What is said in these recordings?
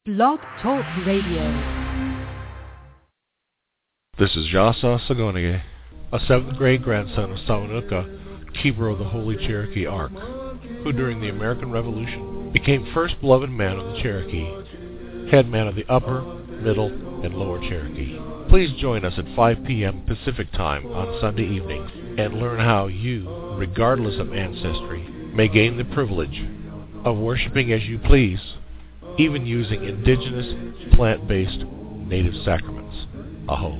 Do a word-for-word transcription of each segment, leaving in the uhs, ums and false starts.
Blog Talk Radio. This is Jasa Sagonige, a seventh grade grandson of Sawanuka, keeper of the Holy Cherokee Ark, who during the American Revolution became first beloved man of the Cherokee, head man of the Upper, Middle, and Lower Cherokee. Please join us at five p.m. Pacific Time on Sunday evenings and learn how you, regardless of ancestry, may gain the privilege of worshiping as you please, even using indigenous, plant-based, native sacraments. Aho.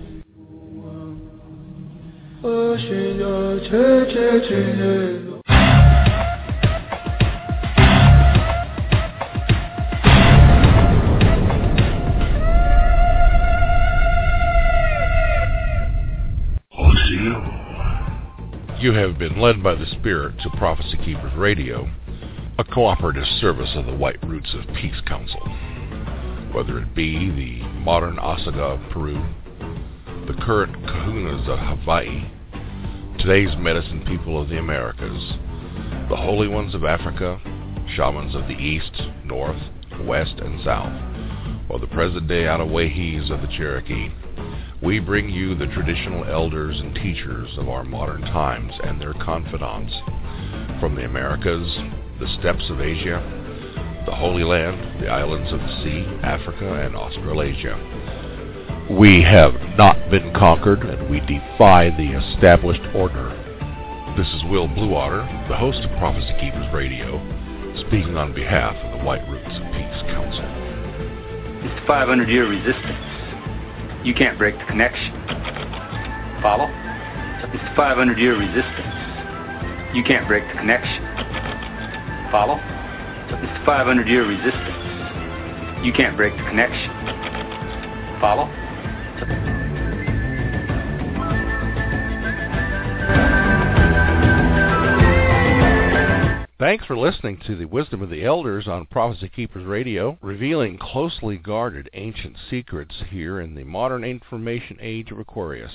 You have been led by the Spirit to Prophecy Keepers Radio, a cooperative service of the White Roots of Peace Council. Whether it be the modern Osaga of Peru, the current Kahunas of Hawaii, today's medicine people of the Americas, the holy ones of Africa, shamans of the East, North, West, and South, or the present-day Atawahis of the Cherokee, we bring you the traditional elders and teachers of our modern times and their confidants from the Americas, the steppes of Asia, the Holy Land, the islands of the sea, Africa, and Australasia. We have not been conquered, and we defy the established order. This is Will Bluewater, the host of Prophecy Keepers Radio, speaking on behalf of the White Roots of Peace Council. It's the five hundred year resistance. You can't break the connection. Follow? It's the five hundred year resistance. You can't break the connection. Follow? It's the five hundred year resistance. You can't break the connection. Follow? Thanks for listening to the Wisdom of the Elders on Prophecy Keepers Radio, revealing closely guarded ancient secrets here in the modern information age of Aquarius.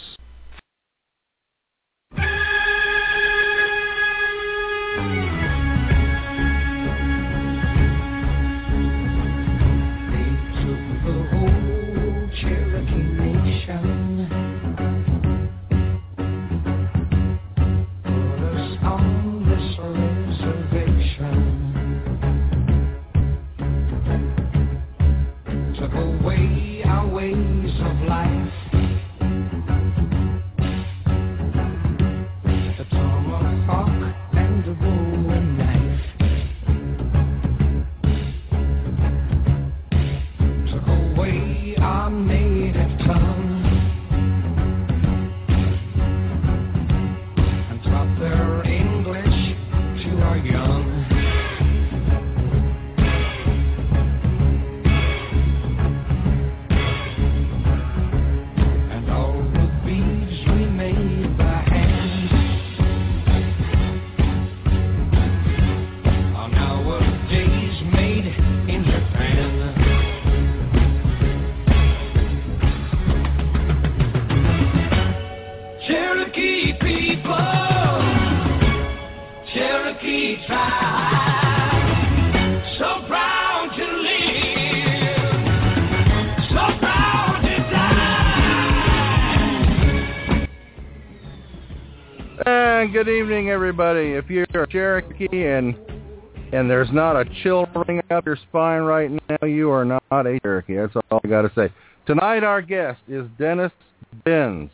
Good evening, everybody. If you're a Cherokee and and there's not a chill ring up your spine right now, you are not a Cherokee. That's all I got to say. Tonight, our guest is Dennis Benz.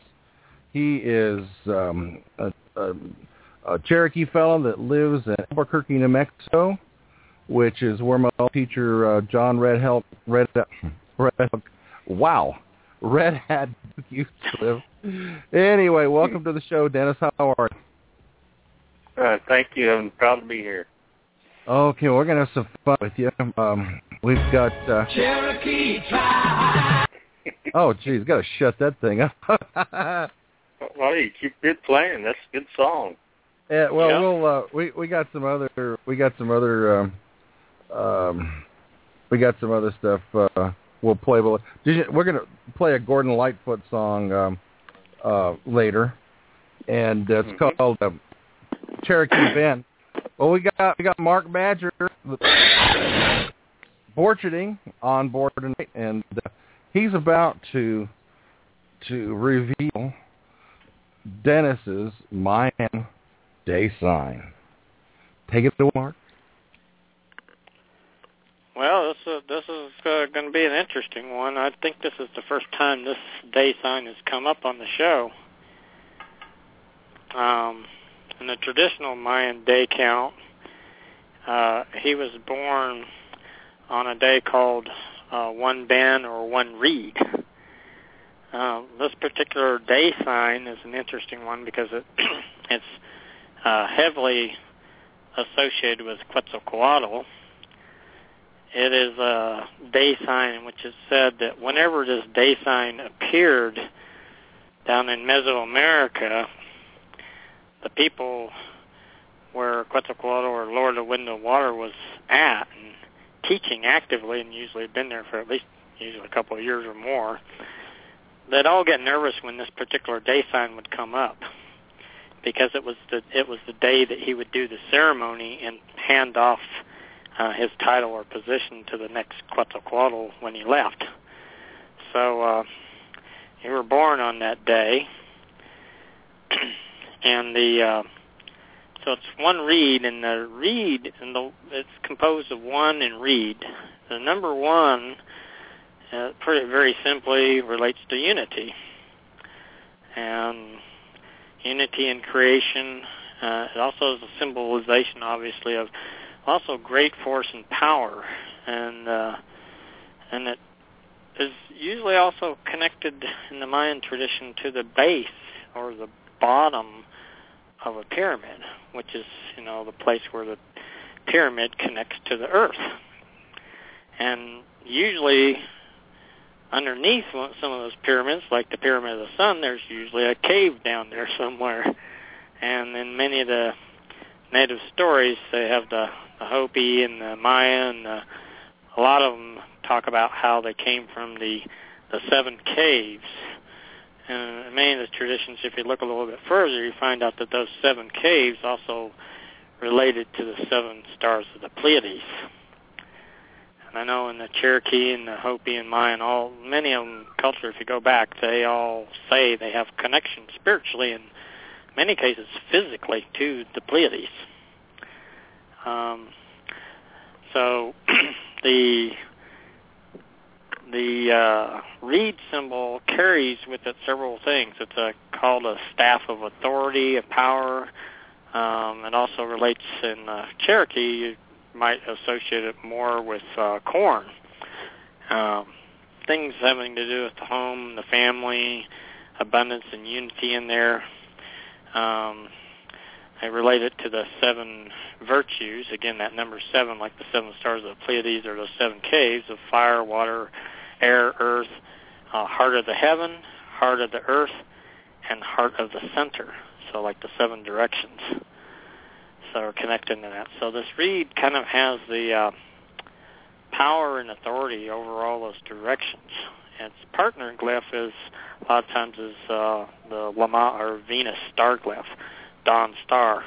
He is um, a, a, a Cherokee fellow that lives in Albuquerque, New Mexico, which is where my teacher uh, John Red Hat, Red, Red, wow, Red Hat used to live. Anyway, welcome to the show, Dennis. How are you? Uh, thank you. I'm proud to be here. Okay, we're going to have some fun with you. Um, we've got... Uh, Cherokee Tribe. Oh, geez, got to shut that thing up. Well, you keep it playing. That's a good song. Yeah, well, yeah. we'll uh, we we got some other we got some other um, um we got some other stuff. Uh, we'll play. We'll, we're going to play a Gordon Lightfoot song um, uh, later, and uh, it's mm-hmm. called um, Cherokee Bend. Well, we got we got Mark Badger, Borcherding on board tonight, and uh, he's about to to reveal Dennis's Mayan day sign. Take it away, Mark. Well, this is, this is uh, going to be an interesting one. I think this is the first time this day sign has come up on the show. Um, in the traditional Mayan day count, uh, he was born on a day called uh, one Ben or one Reed. Uh, this particular day sign is an interesting one because it it's uh, heavily associated with Quetzalcoatl. It is a day sign in which is said that whenever this day sign appeared down in Mesoamerica, the people where Quetzalcoatl or Lord of Wind and Water was at and teaching actively, and usually had been there for at least usually a couple of years or more, they'd all get nervous when this particular day sign would come up, because it was the it was the day that he would do the ceremony and hand off uh, his title or position to the next Quetzalcoatl when he left. So uh, you were born on that day, and the uh, so it's one reed, and the reed, and the, it's composed of one and reed. The number one, uh, pretty very simply, relates to unity, and unity in creation. Uh, it also is a symbolization, obviously, of also great force and power, and uh, and it is usually also connected in the Mayan tradition to the base or the bottom of a pyramid, which is, you know, the place where the pyramid connects to the earth. And usually underneath some of those pyramids, like the Pyramid of the Sun, there's usually a cave down there somewhere. And in many of the native stories, they have the, the Hopi and the Maya, and the, a lot of them talk about how they came from the, the seven caves. And in many of the traditions, if you look a little bit further, you find out that those seven caves also related to the seven stars of the Pleiades. And I know in the Cherokee and the Hopi and Mayan, all many of them culture, if you go back, they all say they have connection spiritually, in many cases physically, to the Pleiades. Um, so the the uh, reed symbol carries with it several things. It's a, called a staff of authority, of power. Um, it also relates in uh, Cherokee, you might associate it more with uh, corn. Um, things having to do with the home, the family, abundance and unity in there. Um, I relate it to the seven virtues. Again, that number seven, like the seven stars of the Pleiades, are those seven caves of fire, water, air, earth, uh, heart of the heaven, heart of the earth, and heart of the center. So like the seven directions. So we're connected to that. So this reed kind of has the uh, power and authority over all those directions. And its partner glyph is, a lot of times, is uh, the Lama or Venus star glyph, dawn star.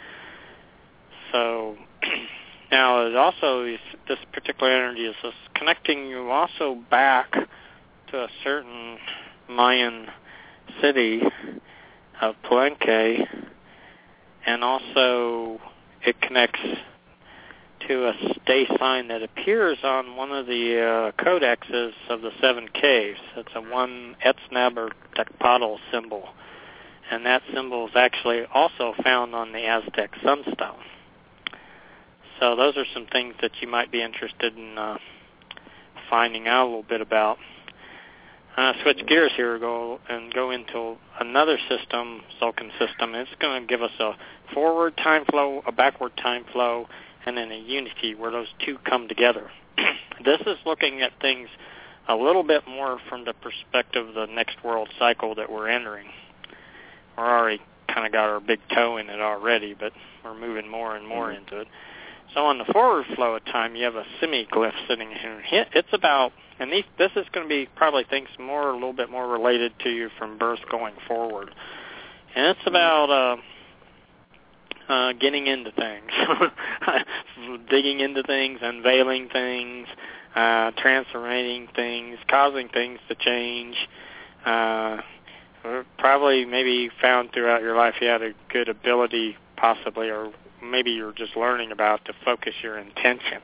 So now it also is, this particular energy is just connecting you also back to a certain Mayan city of Palenque, and also it connects to a day sign that appears on one of the uh, codexes of the seven caves. It's a one Etznab or Tecpatl symbol, and that symbol is actually also found on the Aztec sunstone. So those are some things that you might be interested in uh, finding out a little bit about. I'm going to switch gears here go, and go into another system, Tzolk'in system. It's going to give us a forward time flow, a backward time flow, and then a unity where those two come together. This is looking at things a little bit more from the perspective of the next world cycle that we're entering. We're already kind of got our big toe in it already, but we're moving more and more into it. So on the forward flow of time, you have a semiglyph sitting here. It's about, and these, this is going to be probably things more, a little bit more related to you from birth going forward. And it's about uh, uh, getting into things, digging into things, unveiling things, uh, transforming things, causing things to change. Uh, probably maybe found throughout your life you had a good ability possibly, or maybe you're just learning about, to focus your intention.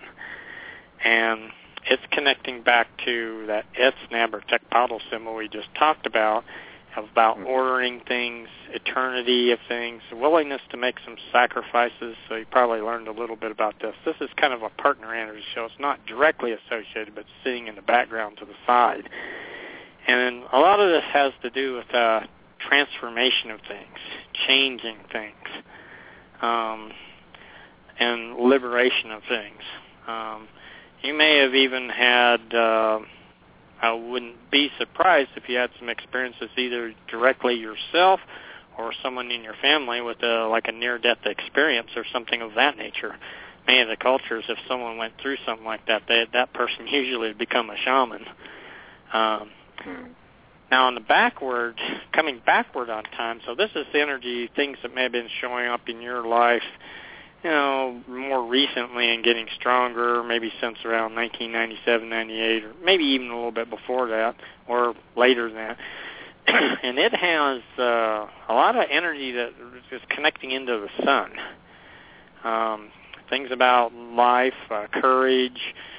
And it's connecting back to that Etsnab or Tecpotl symbol we just talked about, about ordering things, eternity of things, willingness to make some sacrifices. So you probably learned a little bit about this. This is kind of a partner energy, so it's not directly associated, but sitting in the background to the side. And a lot of this has to do with uh, transformation of things, changing things, um, and liberation of things. Um, you may have even had, uh, I wouldn't be surprised if you had some experiences either directly yourself or someone in your family with a, like a near-death experience or something of that nature. Many of the cultures, if someone went through something like that, they, that person usually would become a shaman. Um, Now, on the backward, coming backward on time, so this is the energy, things that may have been showing up in your life, you know, more recently and getting stronger, maybe since around nineteen ninety-seven, ninety-eight, or maybe even a little bit before that, or later than that. And it has uh, a lot of energy that is connecting into the sun. Um, things about life, uh, courage,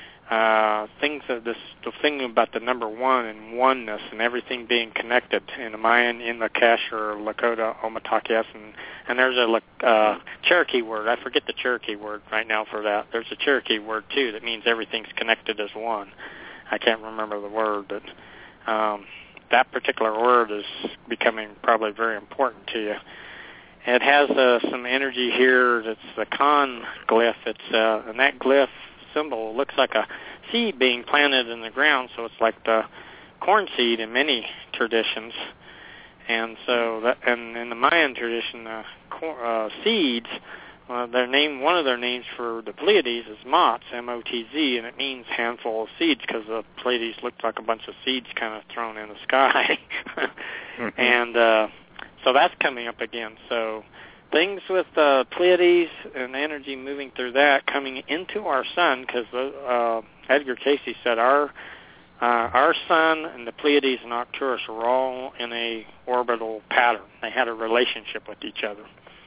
Uh, things that this, the thing about the number one and oneness and everything being connected in the Mayan, in the Lak'ech or Lakota, Omatakes, and, and there's a uh, Cherokee word. I forget the Cherokee word right now for that. There's a Cherokee word, too, that means everything's connected as one. I can't remember the word, but um, that particular word is becoming probably very important to you. It has uh, some energy here that's the Khan glyph. It's, uh, and that glyph symbol looks like a seed being planted in the ground, so it's like the corn seed in many traditions. And so, that, and in the Mayan tradition, uh, cor- uh, seeds, uh, their name, one of their names for the Pleiades is Motz, M O T Z, and it means handful of seeds because the Pleiades looked like a bunch of seeds kind of thrown in the sky. mm-hmm. And uh, so that's coming up again. So things with uh, Pleiades and energy moving through that, coming into our sun, because uh, Edgar Casey said our uh, our sun and the Pleiades and Arcturus were all in a orbital pattern. They had a relationship with each other.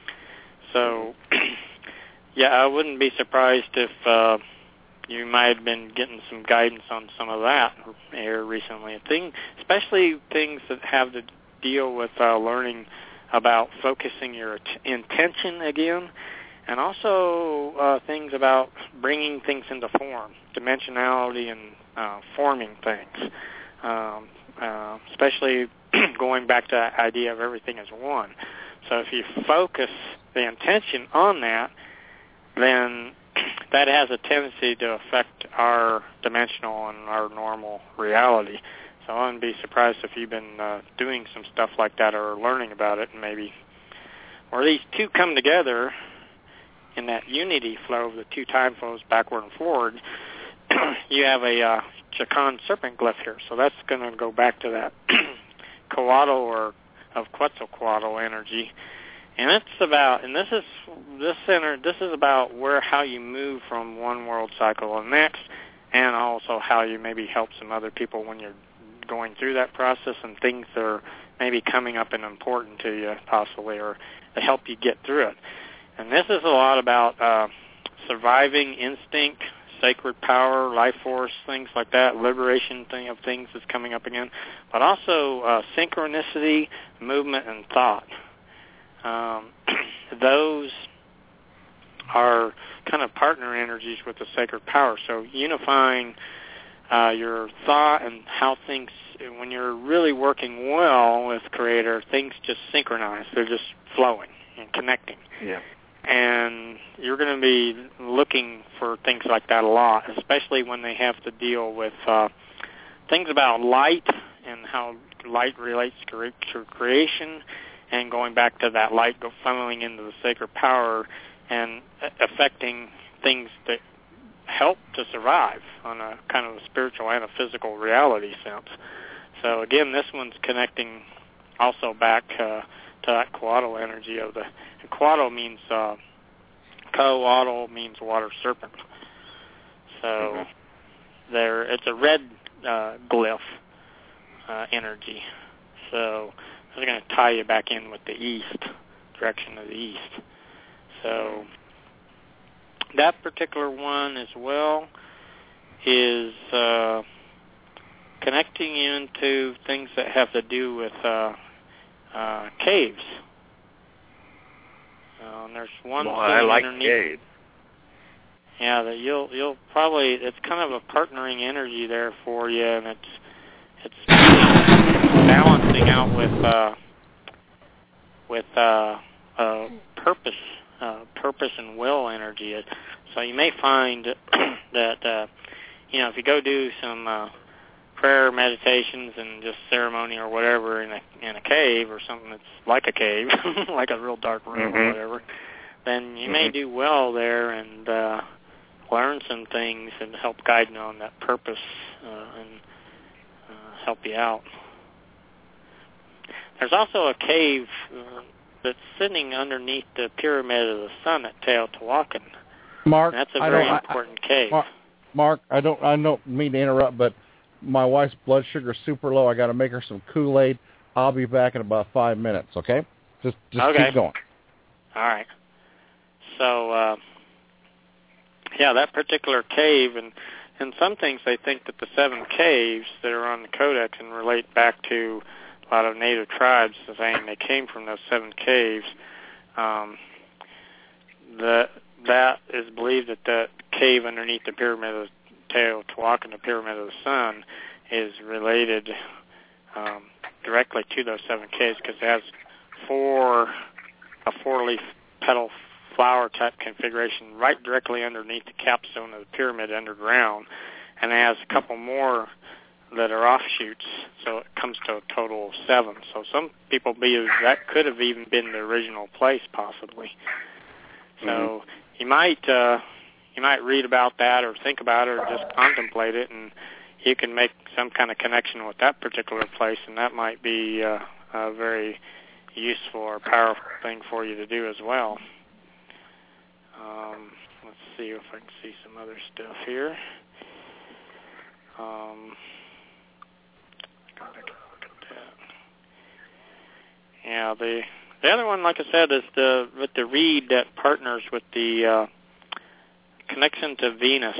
So, yeah, I wouldn't be surprised if uh, you might have been getting some guidance on some of that here recently. Thing, especially things that have to deal with uh, learning about focusing your t- intention again, and also uh, things about bringing things into form, dimensionality, and uh, forming things, um, uh, especially going back to the idea of everything as one. So if you focus the intention on that, then that has a tendency to affect our dimensional and our normal reality. So I wouldn't be surprised if you've been uh, doing some stuff like that or learning about it, and maybe, or these two come together in that unity flow of the two time flows backward and forward. You have a uh, Chakan serpent glyph here, so that's going to go back to that Coatl or of Quetzalcoatl energy, and it's about, and this is this center, this is about where how you move from one world cycle to the next, and also how you maybe help some other people when you're going through that process, and things that are maybe coming up and important to you possibly, or to help you get through it. And this is a lot about uh, surviving instinct, sacred power, life force, things like that, liberation thing of things is coming up again, but also uh, synchronicity, movement, and thought. Um, those are kind of partner energies with the sacred power. So unifying Uh, your thought and how things, when you're really working well with Creator, things just synchronize. They're just flowing and connecting. Yeah. And you're going to be looking for things like that a lot, especially when they have to deal with uh, things about light and how light relates to, to creation, and going back to that light go funneling into the sacred power and affecting things that help to survive on a kind of a spiritual and a physical reality sense. So again, this one's connecting also back uh, to that Coatl energy of the, and Coatl means, uh, Coatl means water serpent. So, there. It's a red uh, glyph uh, energy. So I was going to tie you back in with the east, direction of the east. So that particular one as well is uh, connecting you into things that have to do with uh, uh, caves. Uh, and there's one. Well, I like underneath. caves. Yeah, that you'll you'll probably it's kind of a partnering energy there for you, and it's it's balancing out with uh, with uh, uh, purpose, uh, purpose and will energy. So you may find that uh, you know if you go do some uh, prayer meditations and just ceremony or whatever in a in a cave or something that's like a cave, like a real dark room mm-hmm. or whatever, then you mm-hmm. may do well there and uh, learn some things and help guide you on that purpose uh, and uh, help you out. There's also a cave uh, that's sitting underneath the Pyramid of the Sun at Teotihuacan. Mark, and that's a very I important I, cave. Mark, Mark, I don't, I don't mean to interrupt, but my wife's blood sugar is super low. I got to make her some Kool-Aid. I'll be back in about five minutes. Okay, just just okay. keep going. All right. So, uh, yeah, that particular cave, and and some things they think that the seven caves that are on the Codex and relate back to a lot of native tribes, saying they came from those seven caves. Um, that that is believed that the cave underneath the Pyramid of Teotihuacan, the Pyramid of the Sun, is related um, directly to those seven caves because it has four a four-leaf petal flower type configuration right directly underneath the capstone of the pyramid underground, and it has a couple more that are offshoots, so it comes to a total of seven. So some people believe that could have even been the original place, possibly. So mm-hmm. you might uh, you might read about that or think about it or just contemplate it, and you can make some kind of connection with that particular place, and that might be uh, a very useful or powerful thing for you to do as well. Um, let's see if I can see some other stuff here. Um, look at that. Yeah, the the other one, like I said, is the with the reed that partners with the uh, connection to Venus,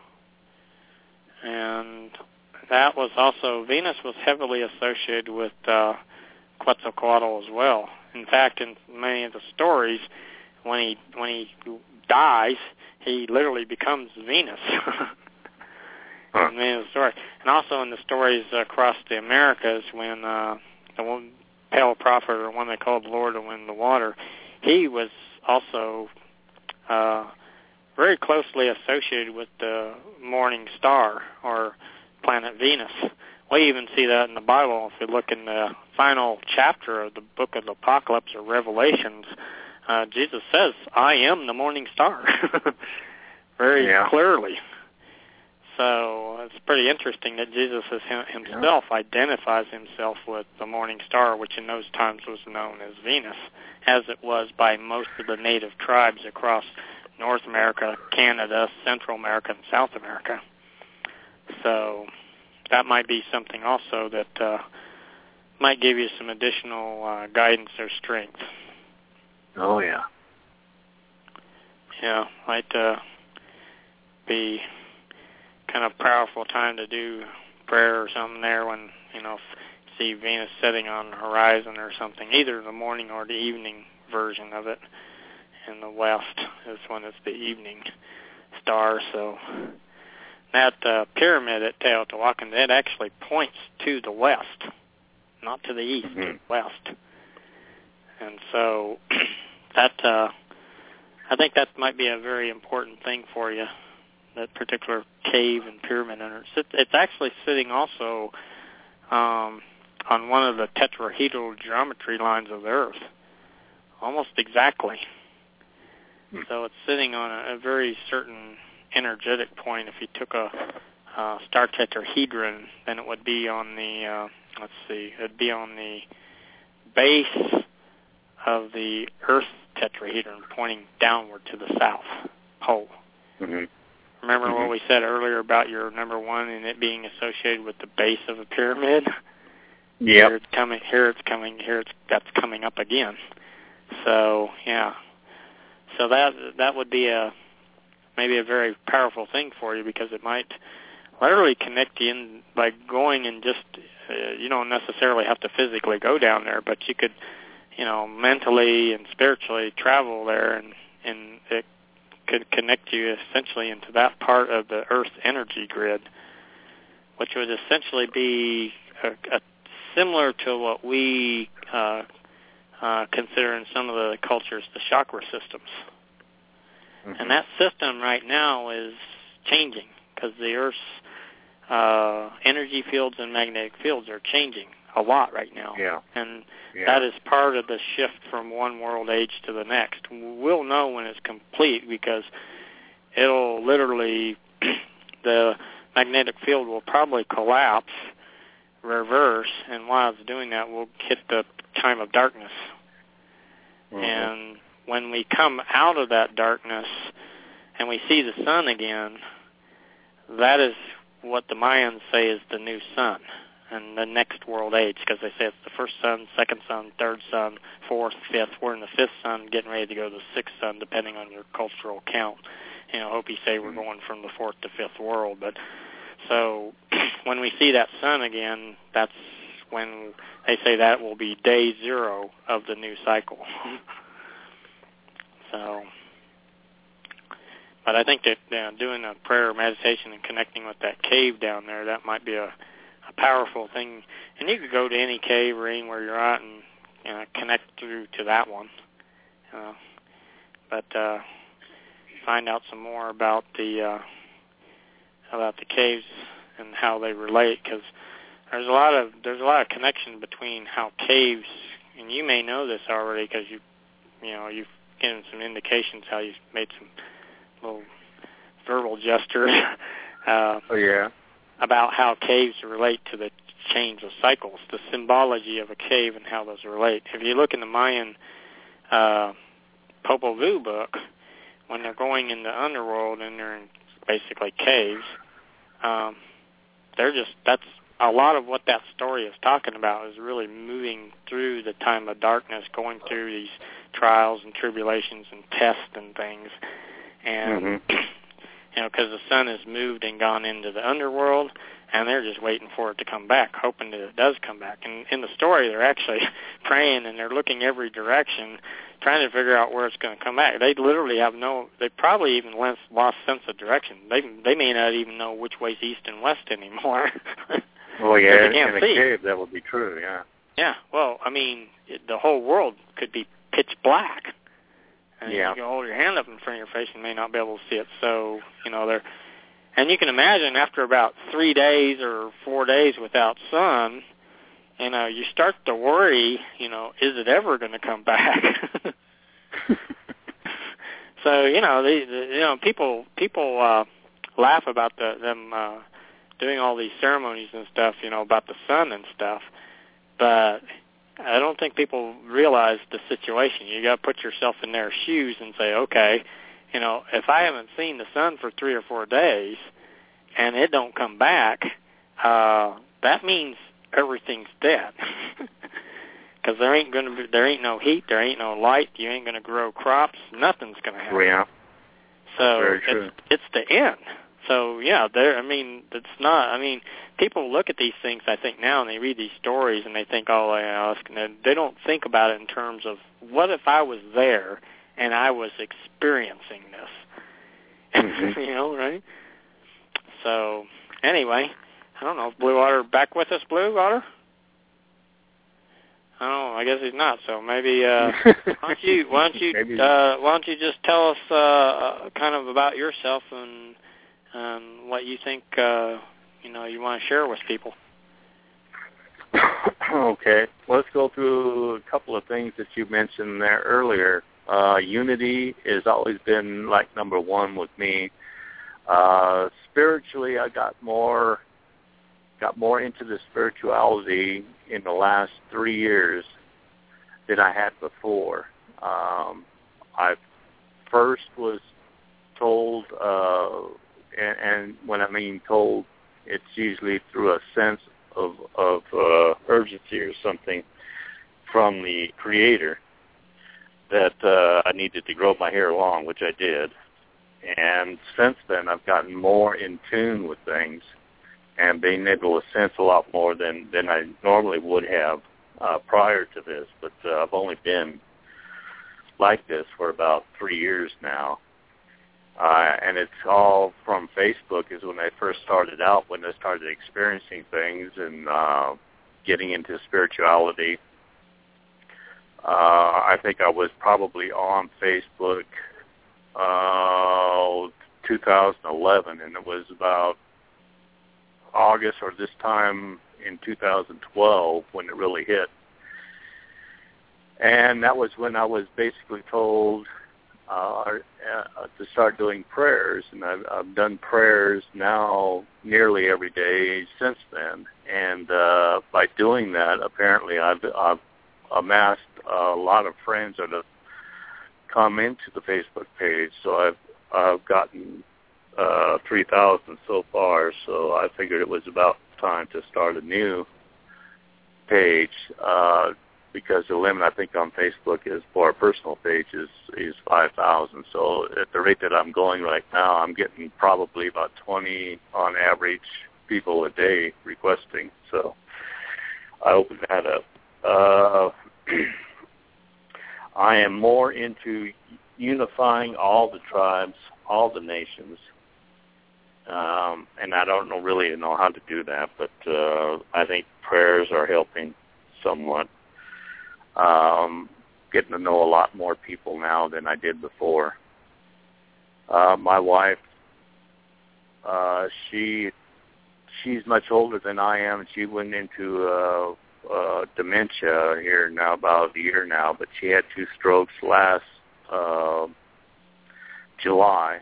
and that was also Venus was heavily associated with uh, Quetzalcoatl as well. In fact, in many of the stories, when he when he dies, he literally becomes Venus. Huh. In many of the stories, and also in the stories across the Americas, when uh, the one pale prophet, or one they called Lord of Wind and Water, he was also uh, very closely associated with the morning star or planet Venus. We even see that in the Bible. If you look in the final chapter of the book of the Apocalypse or Revelations, uh, Jesus says, "I am the morning star," very yeah. clearly. So it's pretty interesting that Jesus himself yeah. identifies himself with the morning star, which in those times was known as Venus, as it was by most of the native tribes across North America, Canada, Central America, and South America. So that might be something also that uh, might give you some additional uh, guidance or strength. Oh, yeah. Yeah, might uh, be kind of powerful time to do prayer or something there when, you know, see Venus setting on the horizon or something, either the morning or the evening version of it. In the west is when it's the evening star. So that uh, pyramid at Teotihuacan, that actually points to the west, not to the east, mm-hmm. to the west. And so that uh, I think that might be a very important thing for you, that particular cave and pyramid. And it's, it's actually sitting also um, on one of the tetrahedral geometry lines of the Earth, almost exactly. So it's sitting on a, a very certain energetic point. If you took a uh, star tetrahedron, then it would be on the, uh, let's see, it would be on the base of the Earth tetrahedron, pointing downward to the south pole. Mm-hmm. remember Mhm. what we said earlier about your number one and it being associated with the base of a pyramid? Yep. Here it's coming. Here it's coming. Here it's that's coming up again. So yeah. So that that would be a maybe a very powerful thing for you, because it might literally connect you in by going and just uh, you don't necessarily have to physically go down there, but you could, you know, mentally and spiritually travel there, and and it could connect you essentially into that part of the Earth's energy grid, which would essentially be a, a similar to what we uh, uh, consider in some of the cultures the chakra systems. Mm-hmm. And that system right now is changing because the Earth's uh, energy fields and magnetic fields are changing a lot right now. Yeah. And yeah. that is part of the shift from one world age to the next. We'll know when it's complete, because it'll literally, the magnetic field will probably collapse, reverse, and while it's doing that, we'll hit the time of darkness. Mm-hmm. And when we come out of that darkness and we see the sun again, that is what the Mayans say is the new sun and the next world age, because they say it's the first sun, second sun, third sun, fourth, fifth. We're in the fifth sun, getting ready to go to the sixth sun, depending on your cultural count. You know, Hopi say we're going from the fourth to fifth world. But so when we see that sun again, that's when they say that will be day zero of the new cycle. So, but I think that you know, doing a prayer or meditation and connecting with that cave down there, that might be a, a powerful thing. And you could go to any cave or anywhere you're at and you know, connect through to that one. Uh, but uh, find out some more about the uh, about the caves and how they relate, because there's a lot of there's a lot of connection between how caves, and you may know this already because you you know you've given some indications how you've made some little verbal gestures uh, oh, yeah. about how caves relate to the change of cycles, the symbology of a cave and how those relate. If you look in the Mayan uh, Popol Vuh book, when they're going in the underworld and they're in basically caves, um, they're just, that's a lot of what that story is talking about, is really moving through the time of darkness, going through these trials and tribulations and tests and things. And, mm-hmm. you know, because the sun has moved and gone into the underworld, and they're just waiting for it to come back, hoping that it does come back. And in the story, they're actually praying, and they're looking every direction, trying to figure out where it's going to come back. They literally have no, they probably even lost sense of direction. They they may not even know which way's east and west anymore. Well, yeah, they can't in see. a cave, that would be true, yeah. Yeah, well, I mean, it, the whole world could be pitch black. And yeah. you can hold your hand up in front of your face and may not be able to see it. So, you know, they're, and you can imagine after about three days or four days without sun, you know, you start to worry, you know, is it ever going to come back? So, you know, they, the, you know, people people uh, laugh about the, them uh, doing all these ceremonies and stuff, you know, about the sun and stuff. But I don't think people realize the situation. You got to put yourself in their shoes and say, okay, you know, if I haven't seen the sun for three or four days and it don't come back, uh, that means everything's dead. Because there ain't gonna be, there ain't no heat, there ain't no light, you ain't gonna grow crops, nothing's gonna happen. Yeah. So Very true. it's it's the end. So yeah, there. I mean, it's not. I mean, people look at these things, I think, now, and they read these stories, and they think, oh, you know, it's gonna, they don't think about it in terms of what if I was there and I was experiencing this. Mm-hmm. You know, right? So anyway, I don't know. Is Blue Otter back with us, Blue Otter? Oh, I guess he's not. So maybe uh, why don't you why don't you uh, why don't you just tell us uh, uh, kind of about yourself and um, what you think uh, you know you want to share with people. Okay, let's go through a couple of things that you mentioned there earlier. Uh, unity has always been like number one with me. Uh, spiritually, I got more. got more into the spirituality in the last three years than I had before. Um, I first was told uh, and, and when I mean told, it's usually through a sense of, of uh, urgency or something from the Creator that uh, I needed to grow my hair long, which I did. And since then, I've gotten more in tune with things and being able to sense a lot more than, than I normally would have uh, prior to this. But uh, I've only been like this for about three years now. Uh, and it's all from Facebook is when I first started out, when I started experiencing things and uh, getting into spirituality. Uh, I think I was probably on Facebook uh, two thousand eleven, and it was about August or this time in two thousand twelve when it really hit. And that was when I was basically told uh, uh, to start doing prayers, and I've, I've done prayers now nearly every day since then. And uh, by doing that, apparently I've, I've amassed a lot of friends that have come into the Facebook page. So I've I've gotten uh, three thousand so far. So I figured it was about time to start a new page. Uh, because the limit I think on Facebook is for a personal page is, is five thousand. So at the rate that I'm going right now, I'm getting probably about twenty on average people a day requesting. So I opened that up. Uh, I am more into unifying all the tribes, all the nations. Um, and I don't know, really know how to do that, but uh, I think prayers are helping somewhat. Um, getting to know a lot more people now than I did before. Uh, my wife, uh, she she's much older than I am. She went into uh, uh, dementia here now about a year now, but she had two strokes last uh, July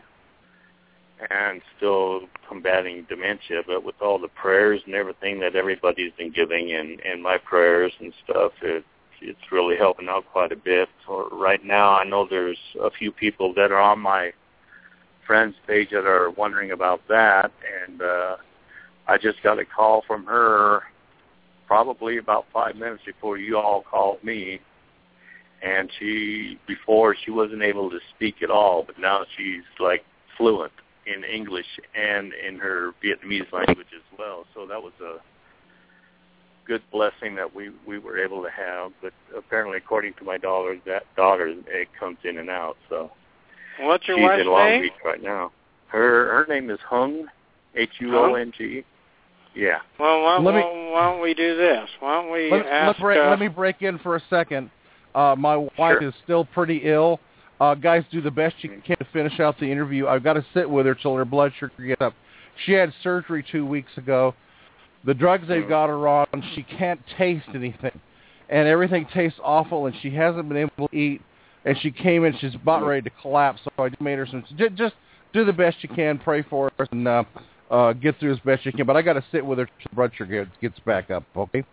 and still combating dementia. But with all the prayers and everything that everybody's been giving and, and my prayers and stuff, it, it's really helping out quite a bit. So right now, I know there's a few people that are on my friends page that are wondering about that, and uh, I just got a call from her probably about five minutes before you all called me, and she, before she wasn't able to speak at all, but now she's like fluent in English and in her Vietnamese language as well. So that was a good blessing that we, we were able to have, but apparently, according to my daughter, that daughter, it comes in and out. So what's your she's wife's in Long name? Beach right now. Her her name is Hung, H U O N G. Yeah. Well, why, Let me- why, why don't we do this? Why don't we Let, ask? let, break, uh, let me break in for a second. Uh, my wife Sure. is still pretty ill. Uh, guys, do the best you can to finish out the interview. I've got to sit with her till her blood sugar gets up. She had surgery two weeks ago. The drugs they've got her on, she can't taste anything. And everything tastes awful, and she hasn't been able to eat. And she came in, she's about ready to collapse. So I made her some, just, just do the best you can, pray for her, and uh, uh, get through as best you can. But I got to sit with her till her blood sugar gets back up, okay?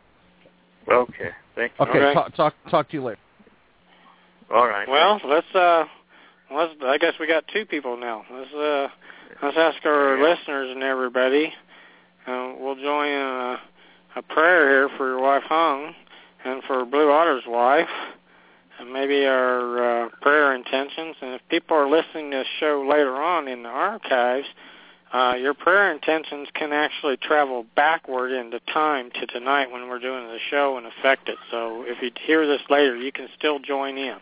Okay. Thanks. Okay, Okay. Talk, talk, talk to you later. All right. Well, let's. Uh, let's. I guess we got two people now. Let's. Uh, let's ask our Yeah. listeners and everybody. Uh, we'll join a, a prayer here for your wife Hung, and for Blue Otter's wife, and maybe our uh, prayer intentions. And if people are listening to this show later on in the archives, uh, your prayer intentions can actually travel backward into time to tonight when we're doing the show and affect it. So if you hear this later, you can still join in.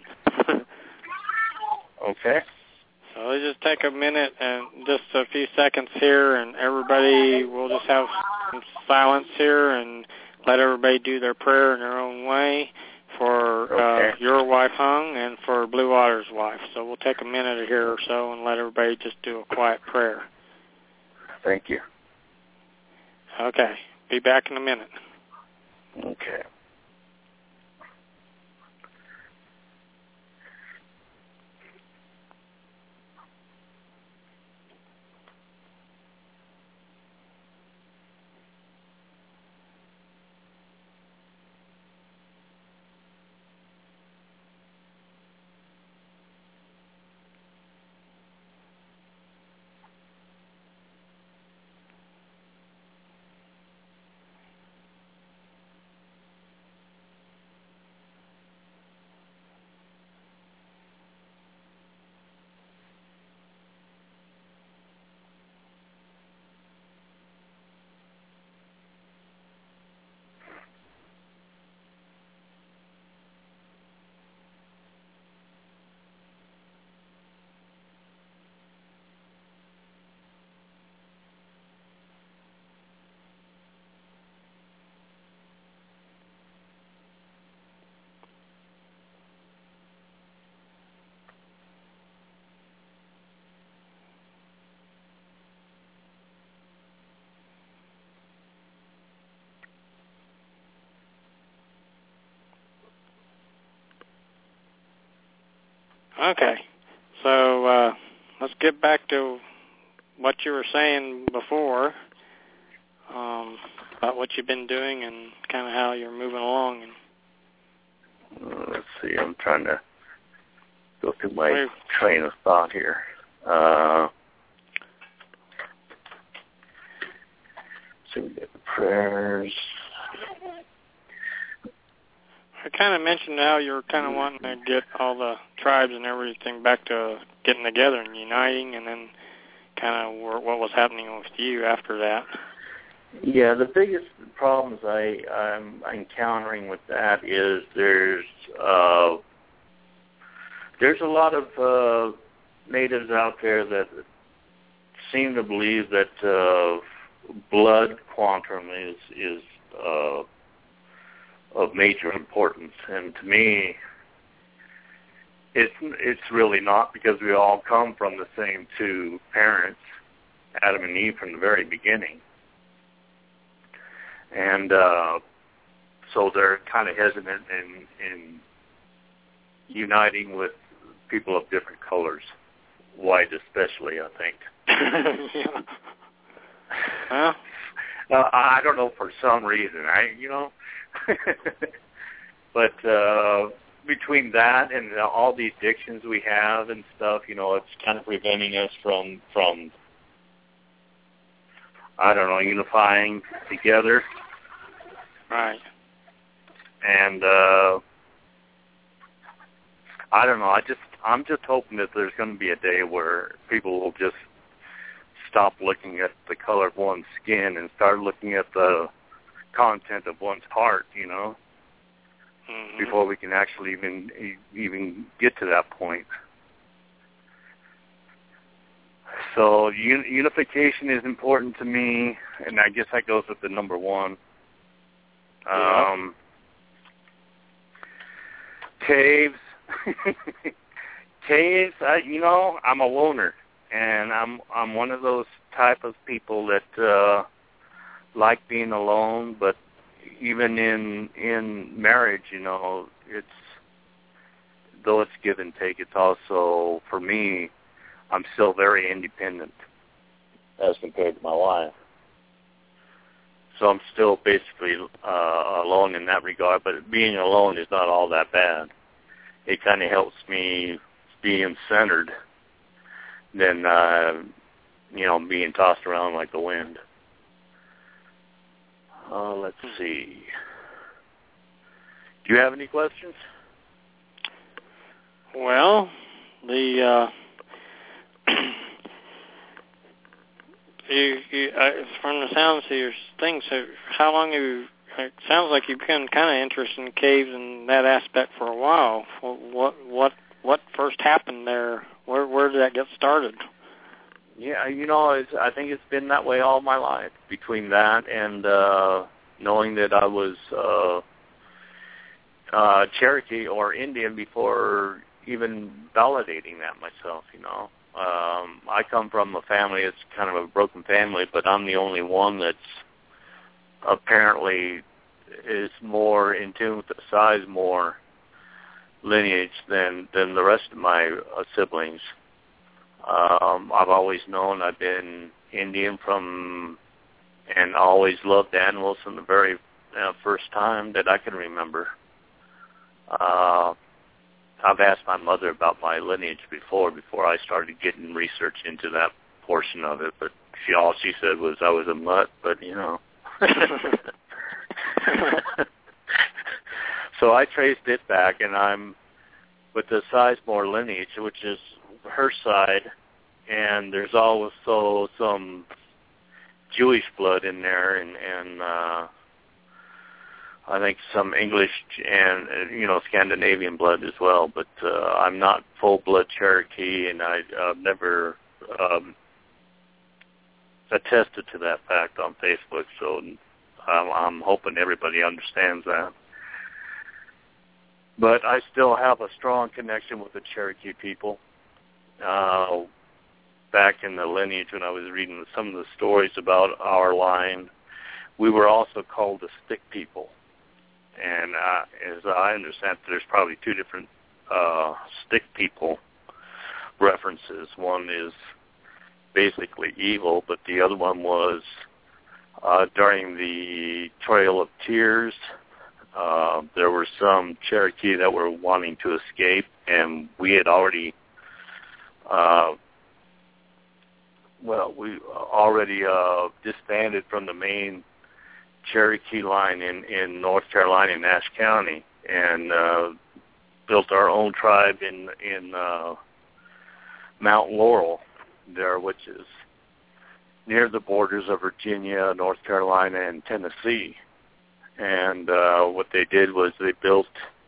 Okay. So let's just take a minute and just a few seconds here, and everybody will just have some silence here and let everybody do their prayer in their own way for Okay. uh, your wife Hung and for Blue Otter's wife. So we'll take a minute here or so and let everybody just do a quiet prayer. Thank you. Okay. Be back in a minute. Okay. Okay. So uh, let's get back to what you were saying before um, about what you've been doing and kind of how you're moving along. And uh, let's see. I'm trying to go through my Wait. train of thought here. Uh, so we get the prayers. I kind of mentioned how you're kind of wanting to get all the tribes and everything back to getting together and uniting, and then kind of what was happening with you after that. Yeah, the biggest problems I, I'm encountering with that is there's uh, there's a lot of uh, natives out there that seem to believe that uh, blood quantum is is uh, of major importance, and to me, it's it's really not, because we all come from the same two parents, Adam and Eve, from the very beginning, and uh, so they're kind of hesitant in in uniting with people of different colors, white especially, I think. Yeah. Huh? Uh, I don't know, for some reason, I you know. But uh, between that and all the addictions we have and stuff, you know, it's kind of preventing us from, from I don't know, unifying together. Right. And uh, I don't know, I just, I'm just hoping that there's going to be a day where people will just stop looking at the color of one's skin and start looking at the content of one's heart, you know, mm-hmm. before we can actually even even get to that point. So un- unification is important to me, and I guess that goes with the number one. Yeah. Um, caves, caves. I, you know, I'm a loner, and I'm I'm one of those type of people that. Uh, like being alone, but even in in marriage, you know, it's, though it's give and take, it's also, for me, I'm still very independent as compared to my wife. So I'm still basically uh, alone in that regard, but being alone is not all that bad. It kind of helps me being centered than, uh, you know, being tossed around like the wind. Uh, let's see. Do you have any questions? Well, the uh, you, you uh, from the sounds of your things, so how long have you? It sounds like you've been kind of interested in caves and that aspect for a while. What what what first happened there? Where where did that get started? Yeah, you know, it's, I think it's been that way all my life. Between that and uh, knowing that I was uh, uh, Cherokee or Indian before even validating that myself, you know. Um, I come from a family, it's kind of a broken family, but I'm the only one that's apparently is more in tune with the Sizemore lineage than, than the rest of my uh, siblings. Um, I've always known I've been Indian from, and always loved animals from the very uh, first time that I can remember. Uh, I've asked my mother about my lineage before, before I started getting research into that portion of it, but she all she said was I was a mutt, but you know. So I traced it back, and I'm with the Sizemore lineage, which is her side, and there's also some Jewish blood in there, and, and uh, I think some English and, you know, Scandinavian blood as well, but uh, I'm not full-blood Cherokee, and I've uh, never um, attested to that fact on Facebook, so I'm, I'm hoping everybody understands that. But I still have a strong connection with the Cherokee people. Uh, back in the lineage when I was reading some of the stories about our line, we were also called the Stick People. And uh, as I understand, there's probably two different uh, stick people references. One is basically evil, but the other one was uh, during the Trail of Tears, uh, there were some Cherokee that were wanting to escape, and we had already, uh, well, we already uh, disbanded from the main Cherokee line in, in North Carolina, in Nash County, and uh, built our own tribe in, in uh, Mount Laurel there, which is near the borders of Virginia, North Carolina, and Tennessee. And uh, what they did was they built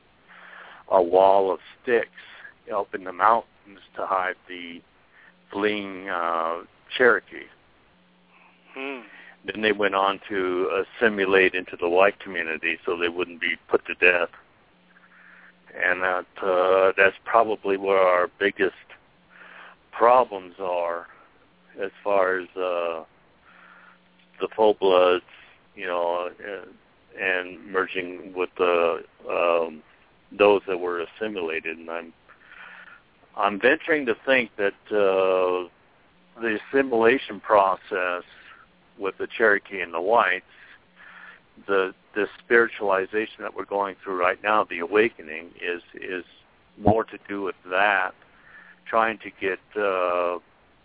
a wall of sticks up in the mountains to hide the fleeing uh, Cherokee. Hmm. Then they went on to assimilate into the white community so they wouldn't be put to death. And that uh, that's probably where our biggest problems are, as far as uh, the full-bloods, you know, and, and merging with the um, those that were assimilated. And I'm I'm venturing to think that uh, the assimilation process with the Cherokee and the whites, the the spiritualization that we're going through right now, the awakening, is is more to do with that, trying to get uh,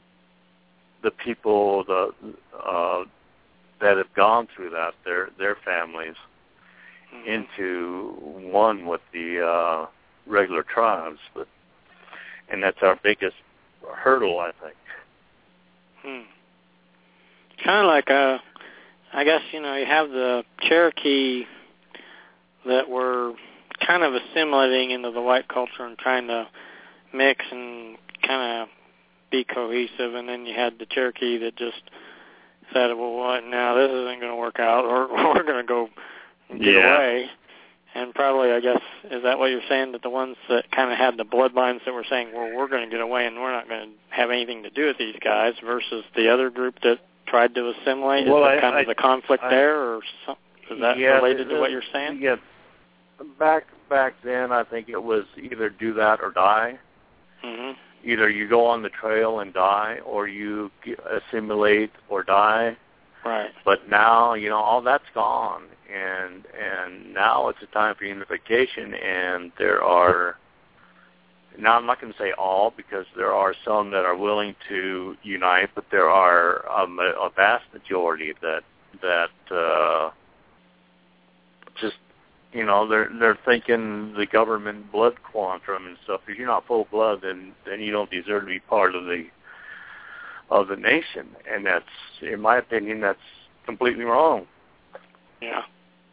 the people the uh, that have gone through that, their their families, mm-hmm. into one with the uh, regular tribes. But and that's our biggest hurdle, I think. Hmm. Kind of like a, I guess, you know, you have the Cherokee that were kind of assimilating into the white culture and trying to mix and kind of be cohesive, and then you had the Cherokee that just said, well, what, now this isn't going to work out, or we're going to go get yeah. away. And probably, I guess, is that what you're saying, that the ones that kind of had the bloodlines that were saying, well, we're going to get away and we're not going to have anything to do with these guys, versus the other group that tried to assimilate? Is well, that I, kind I, of the conflict I, there, or some, is that yeah, related it, to what you're saying? Yeah. Back back then, I think it was either do that or die. Mm-hmm. Either you go on the trail and die, or you assimilate or die. Right. But now, you know, all that's gone, and and now it's a time for unification, and there are, now I'm not going to say all, because there are some that are willing to unite, but there are um, a, a vast majority that, that uh, just, you know, they're they're thinking the government blood quantum and stuff. If you're not full blood, then then you don't deserve to be part of the of the nation, and that's, in my opinion, that's completely wrong. Yeah.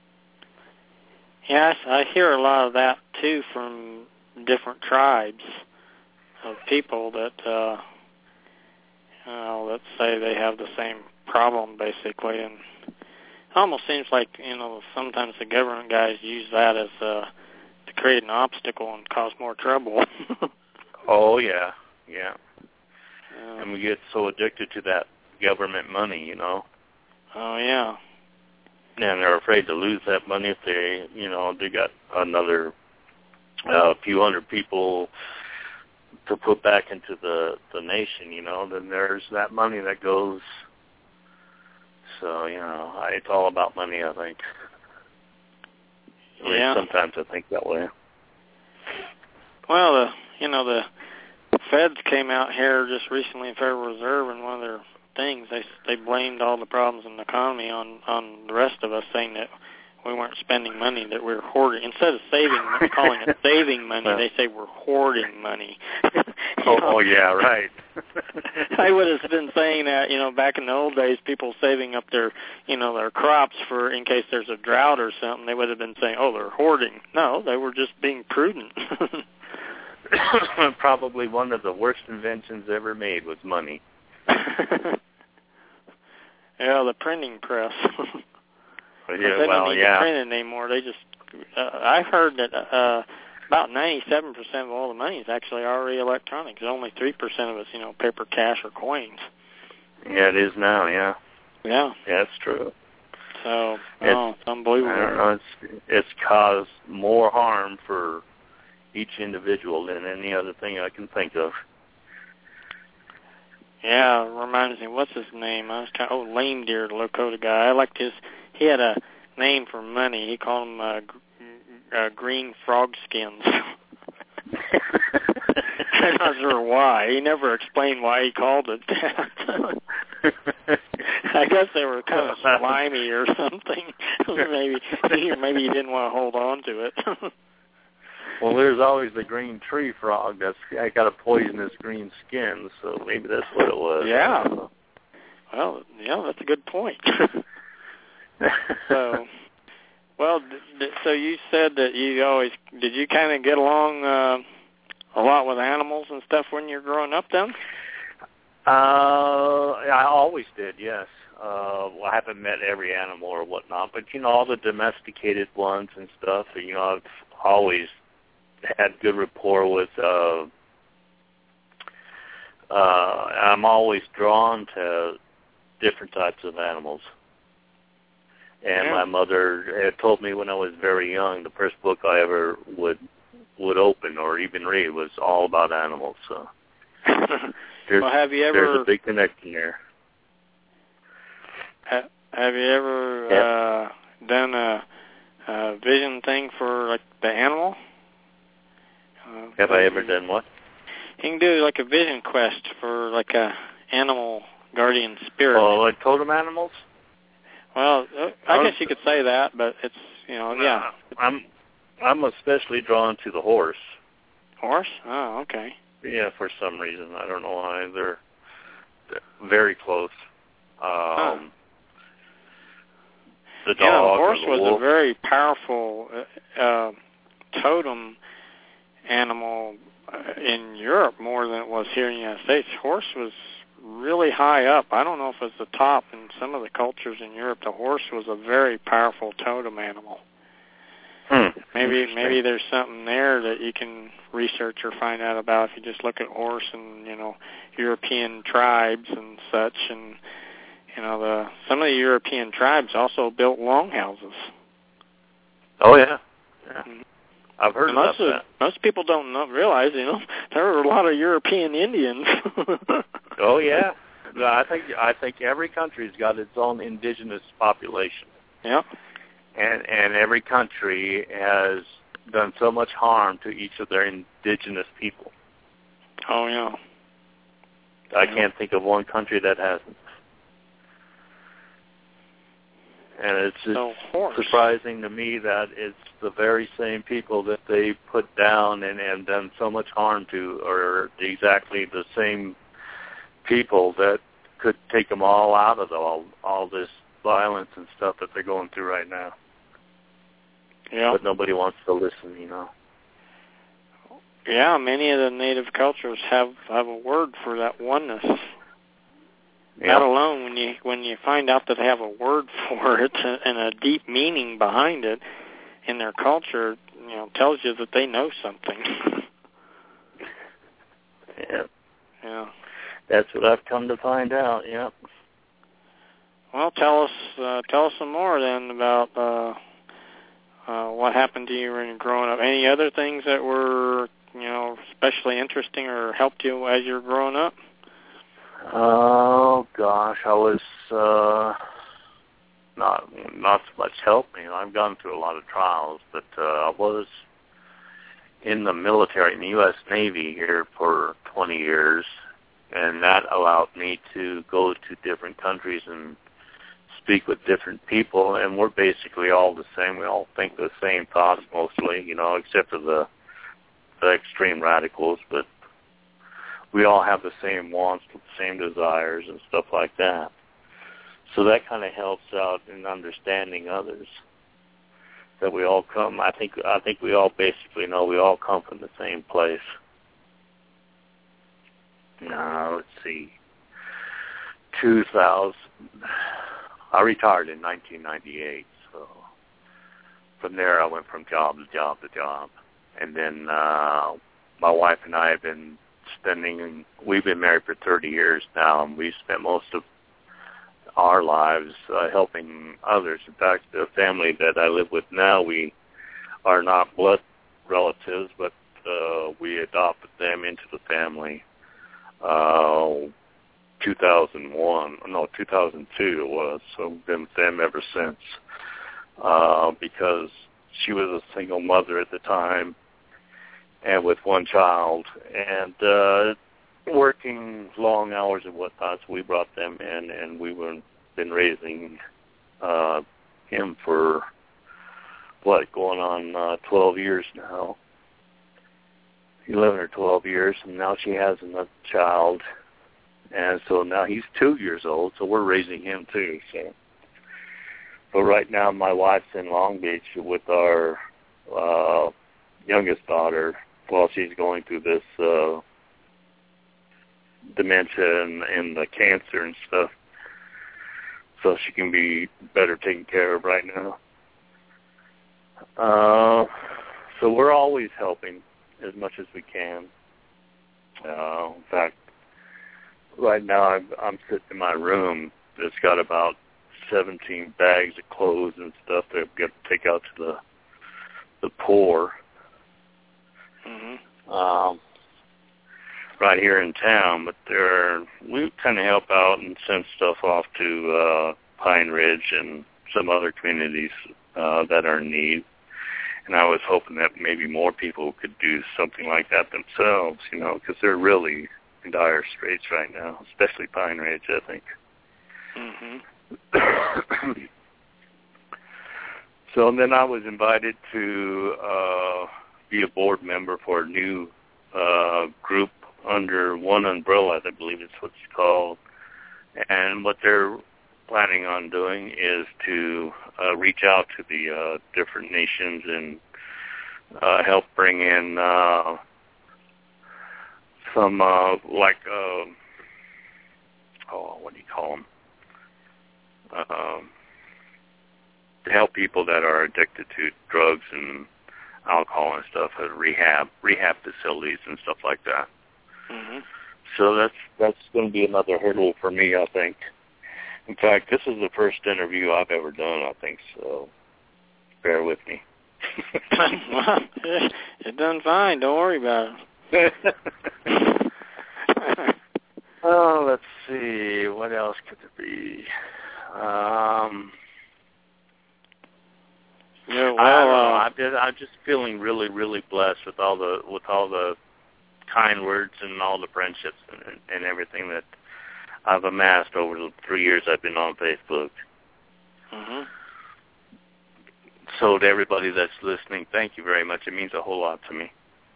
Yes, I hear a lot of that too from different tribes of people that, uh, you know, let's say they have the same problem basically, and it almost seems like, you know, sometimes the government guys use that as uh, to create an obstacle and cause more trouble. Oh yeah, yeah. Uh, and we get so addicted to that government money, you know. Oh yeah. And they're afraid to lose that money if they, you know, they got another uh, few hundred people to put back into the the nation, you know. Then there's that money that goes. So, you know, I, it's all about money, I think. At Yeah. least sometimes I think that way. Well, the you know the Feds came out here just recently, Federal Reserve, and one of their things, they they blamed all the problems in the economy on on the rest of us, saying that we weren't spending money, that we were hoarding. Instead of saving, calling it saving money, they say we're hoarding money. oh, oh, yeah, right. I would have been saying that, you know, back in the old days, people saving up their, you know, their crops for in case there's a drought or something. They would have been saying, oh, they're hoarding. No, they were just being prudent. Probably one of the worst inventions ever made was money. Yeah, the printing press. Yeah, they well, don't need yeah. to print it anymore. They just, uh, I've heard that uh, about ninety-seven percent of all the money is actually already electronic. There's only three percent of it's, you know, paper, cash, or coins. Yeah, it is now, yeah. Yeah. Yeah, it's true. So, it's, oh, it's unbelievable. I don't know, it's, it's caused more harm for each each individual than any other thing I can think of. Yeah, it reminds me, what's his name? I was kind of, oh, Lame Deer, the Lakota guy. I liked his, he had a name for money. He called them uh, g- uh, green frog skins. I'm not sure why. He never explained why he called it that. I guess they were kind of slimy or something. maybe maybe he didn't want to hold on to it. Well, there's always the green tree frog that's got a poisonous green skin, so maybe that's what it was. Yeah. Well, yeah, that's a good point. so, well, so you said that you always, did you kind of get along uh, a lot with animals and stuff when you were growing up then? Uh, I always did, yes. Uh, well, I haven't met every animal or whatnot, but, you know, all the domesticated ones and stuff, you know, I've always had good rapport with, uh, uh, I'm always drawn to different types of animals. And yeah. my mother had told me when I was very young, the first book I ever would would open or even read was all about animals. So there's, well, have you ever, there's a big connection there. Ha, have you ever yeah. uh, done a, a vision thing for like the animal? Uh, have I ever done what? You can do like a vision quest for like a animal guardian spirit. Oh, like totem animals? Well, uh, I guess you could say that, but it's, you know, yeah. I'm I'm especially drawn to the horse. Horse? Oh, okay. Yeah, for some reason. I don't know why. They're, they're very close. Um, huh. The dog yeah, the horse or the was wolf. a very powerful uh, uh, totem animal in Europe more than it was here in the United States. Horse was really high up. I don't know if it's the top in some of the cultures in Europe. The horse was a very powerful totem animal. Hmm. Maybe maybe there's something there that you can research or find out about if you just look at horse and, you know, European tribes and such. And, you know, the some of the European tribes also built longhouses. Oh, yeah. yeah. Mm-hmm. I've heard and about most of, that. Most people don't know, realize, you know, there were a lot of European Indians. Oh, yeah. I think I think every country's got its own indigenous population. Yeah. And and every country has done so much harm to each of their indigenous people. Oh, yeah. I yeah. can't think of one country that hasn't. And it's so surprising to me that it's the very same people that they put down and, and done so much harm to are exactly the same people that could take them all out of the, all, all this violence and stuff that they're going through right now. Yeah. But nobody wants to listen, you know. Yeah, many of the native cultures have, have a word for that oneness. Yep. Not alone when you when you find out that they have a word for it and a deep meaning behind it in their culture, you know, tells you that they know something. Yeah. Yeah. That's what I've come to find out. Yep. Well, tell us uh, tell us some more then about uh, uh, what happened to you when you were growing up. Any other things that were, you know, especially interesting or helped you as you were growing up? Oh gosh, I was uh, not not so much help me. I've gone through a lot of trials, but uh, I was in the military, in the U S Navy here for twenty years, and that allowed me to go to different countries and speak with different people, and we're basically all the same. We all think the same thoughts mostly, you know, except for the, the extreme radicals, but we all have the same wants, the same desires and stuff like that. So that kind of helps out in understanding others. That we all come, I think I think we all basically know we all come from the same place. Now, let's see. two thousand, I retired in nineteen ninety-eight, so from there I went from job to job to job. And then uh, my wife and I have been spending, we've been married for thirty years now, and we've spent most of our lives uh, helping others. In fact, the family that I live with now, we are not blood relatives, but uh, we adopted them into the family. Uh, two thousand one, no, two thousand two it was. So we've been with them ever since. Uh, because she was a single mother at the time, and with one child, and uh, working long hours and whatnot. So we brought them in, and we were been raising uh, him for what, going on uh, twelve years now. eleven or twelve years, and now she has another child, and so now he's two years old, so we're raising him too. So, but right now my wife's in Long Beach with our uh, youngest daughter while she's going through this uh, dementia and, and the cancer and stuff, so she can be better taken care of right now. Uh, so we're always helping as much as we can. Uh, in fact, right now I'm, I'm sitting in my room that's got about seventeen bags of clothes and stuff that I've got to take out to the the poor. Mm-hmm. Um, right here in town, but there we kind of help out and send stuff off to uh, Pine Ridge and some other communities uh, that are in need. And I was hoping that maybe more people could do something like that themselves, you know, because they're really in dire straits right now, especially Pine Ridge, I think. Mm-hmm. So then I was invited to uh, be a board member for a new uh, group under one umbrella, I believe it's what it's called. And what they're planning on doing is to uh, reach out to the uh, different nations and uh, help bring in uh, some, uh, like, uh, oh, what do you call them? Um, to help people that are addicted to drugs and alcohol and stuff at rehab, rehab facilities and stuff like that. Mm-hmm. So that's that's going to be another hurdle for me, I think. In fact, this is the first interview I've ever done, I think, so bear with me. Well, it's done fine. Don't worry about it. Oh, let's see. What else could it be? Um, yeah, well, I don't know. uh, I'm just, I'm just feeling really, really blessed with all the with all the kind words and all the friendships and, and everything that I've amassed over the three years I've been on Facebook. Mm-hmm. So to everybody that's listening, thank you very much. It means a whole lot to me.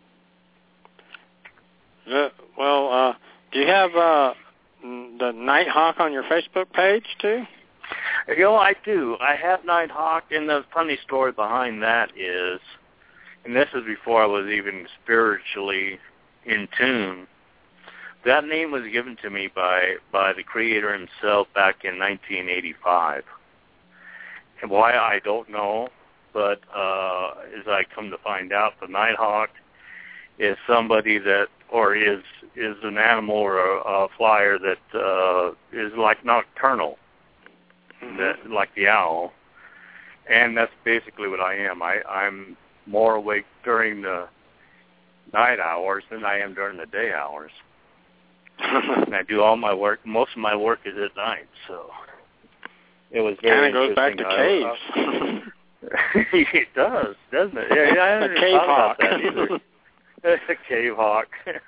Yeah, well, uh, do you have uh, the Nighthawk on your Facebook page, too? You know, I do. I have Nighthawk, and the funny story behind that is, and this is before I was even spiritually in tune, that name was given to me by, by the Creator himself back in nineteen eighty-five. And why, I don't know, but uh, as I come to find out, the Nighthawk is somebody that, or is is an animal or a, a flyer that uh, is like nocturnal, mm-hmm. that, like the owl. And that's basically what I am. I, I'm more awake during the night hours than I am during the day hours. And I do all my work. Most of my work is at night, so it was very kind of goes back to I, caves. Uh, it does, doesn't it? Yeah, I a cave hawk. That either. A cave hawk.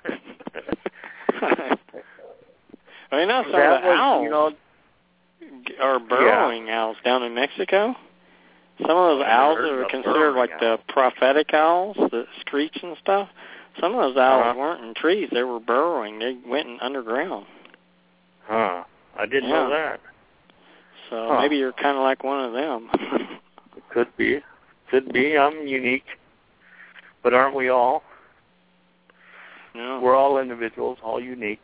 I mean, that's some that of the was, owls you know, are burrowing yeah. owls down in Mexico. Some of those owls that are considered like owl. the prophetic owls that screech and stuff. Some of those owls uh-huh. weren't in trees; they were burrowing. They went in underground. Huh? I didn't yeah. know that. So huh. maybe you're kind of like one of them. It could be. Could be. I'm unique, but aren't we all? No. We're all individuals, all unique.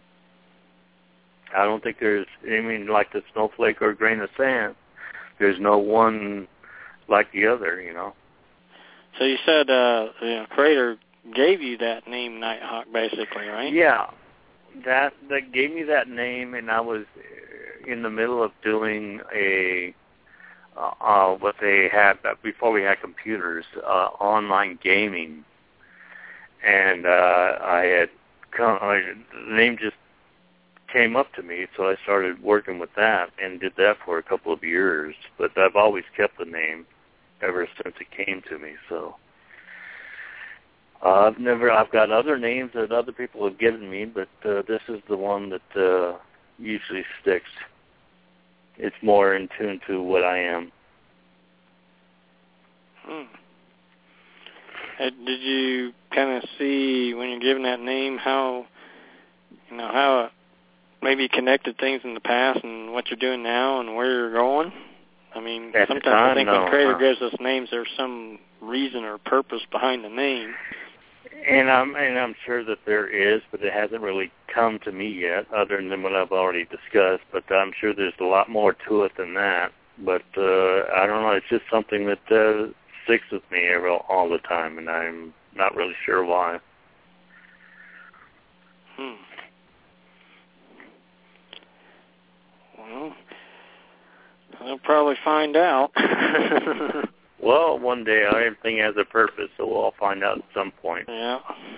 I don't think there's, I mean, like the snowflake or a grain of sand. There's no one like the other, you know. So you said uh, the Creator gave you that name, Nighthawk, basically, right? Yeah, that that gave me that name, and I was in the middle of doing a uh, uh, what they had before we had computers, uh, online gaming. and uh, I had come, I, the name just came up to me, so I started working with that and did that for a couple of years. But I've always kept the name ever since it came to me. So uh, I've never, I've got other names that other people have given me, but uh, this is the one that uh, usually sticks. It's more in tune to what I am. Hmm. Uh, did you kind of see when you're given that name how, you know, how it maybe connected things in the past and what you're doing now and where you're going? I mean, At sometimes time, I think no, when Creator huh? gives us names, there's some reason or purpose behind the name. And I'm and I'm sure that there is, but it hasn't really come to me yet, other than what I've already discussed. But I'm sure there's a lot more to it than that. But uh, I don't know. It's just something that uh, sticks with me every, all the time, and I'm not really sure why. Hmm. Well, I'll probably find out. Well, one day everything has a purpose, so we'll all find out at some point. Yeah.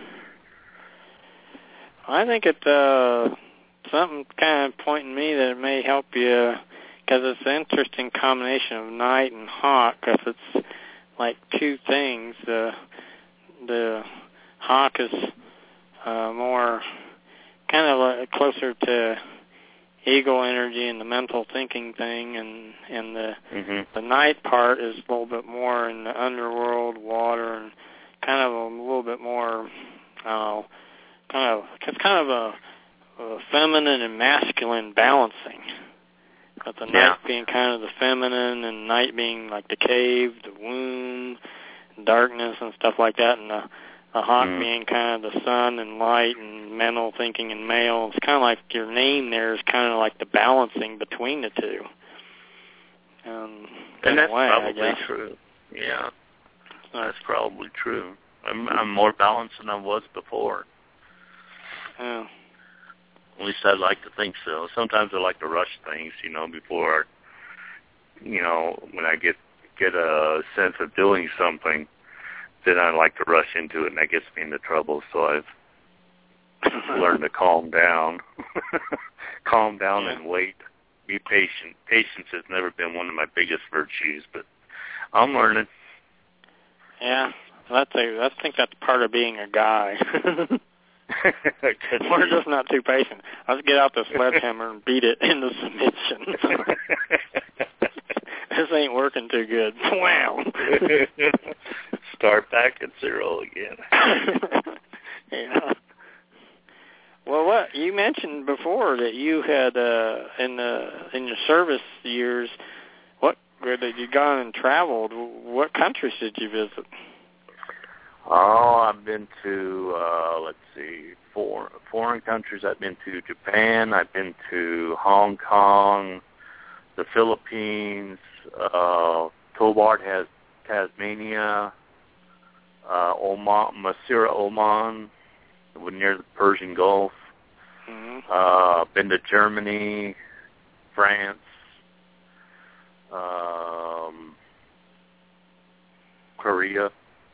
I think it's uh, something kind of pointing me that it may help you, because it's an interesting combination of night and hawk, because it's like two things. The, the hawk is uh, more kind of uh, closer to ego energy and the mental thinking thing, and and the mm-hmm. the night part is a little bit more in the underworld, water, and kind of a little bit more, uh, kind of it's kind of a, a feminine and masculine balancing. But the yeah. night being kind of the feminine, and night being like the cave, the womb, darkness, and stuff like that, and the The hawk mm. being kind of the sun and light and mental thinking and male. It's kind of like your name there is kind of like the balancing between the two. Um, and that's way, probably true. Yeah, that's probably true. I'm, I'm more balanced than I was before. Yeah. At least I'd like to think so. Sometimes I like to rush things, you know, before, you know, when I get get a sense of doing something, then I like to rush into it, and that gets me into trouble. So I've learned to calm down, calm down yeah. and wait. Be patient. Patience has never been one of my biggest virtues, but I'm learning. Yeah, that's a, I think that's part of being a guy. We're just not too patient. Let's get out the sledgehammer and beat it into submission. This ain't working too good. Wow. Start back at zero again. Yeah. Well, what you mentioned before that you had uh, in the in your service years, what where did you gone and traveled? What countries did you visit? Oh, I've been to uh, let's see, four foreign countries. I've been to Japan. I've been to Hong Kong, the Philippines, uh, Hobart has Tasmania, uh, Oman, Masira, Oman, near the Persian Gulf. Mm-hmm. Uh, been to Germany, France, um, Korea.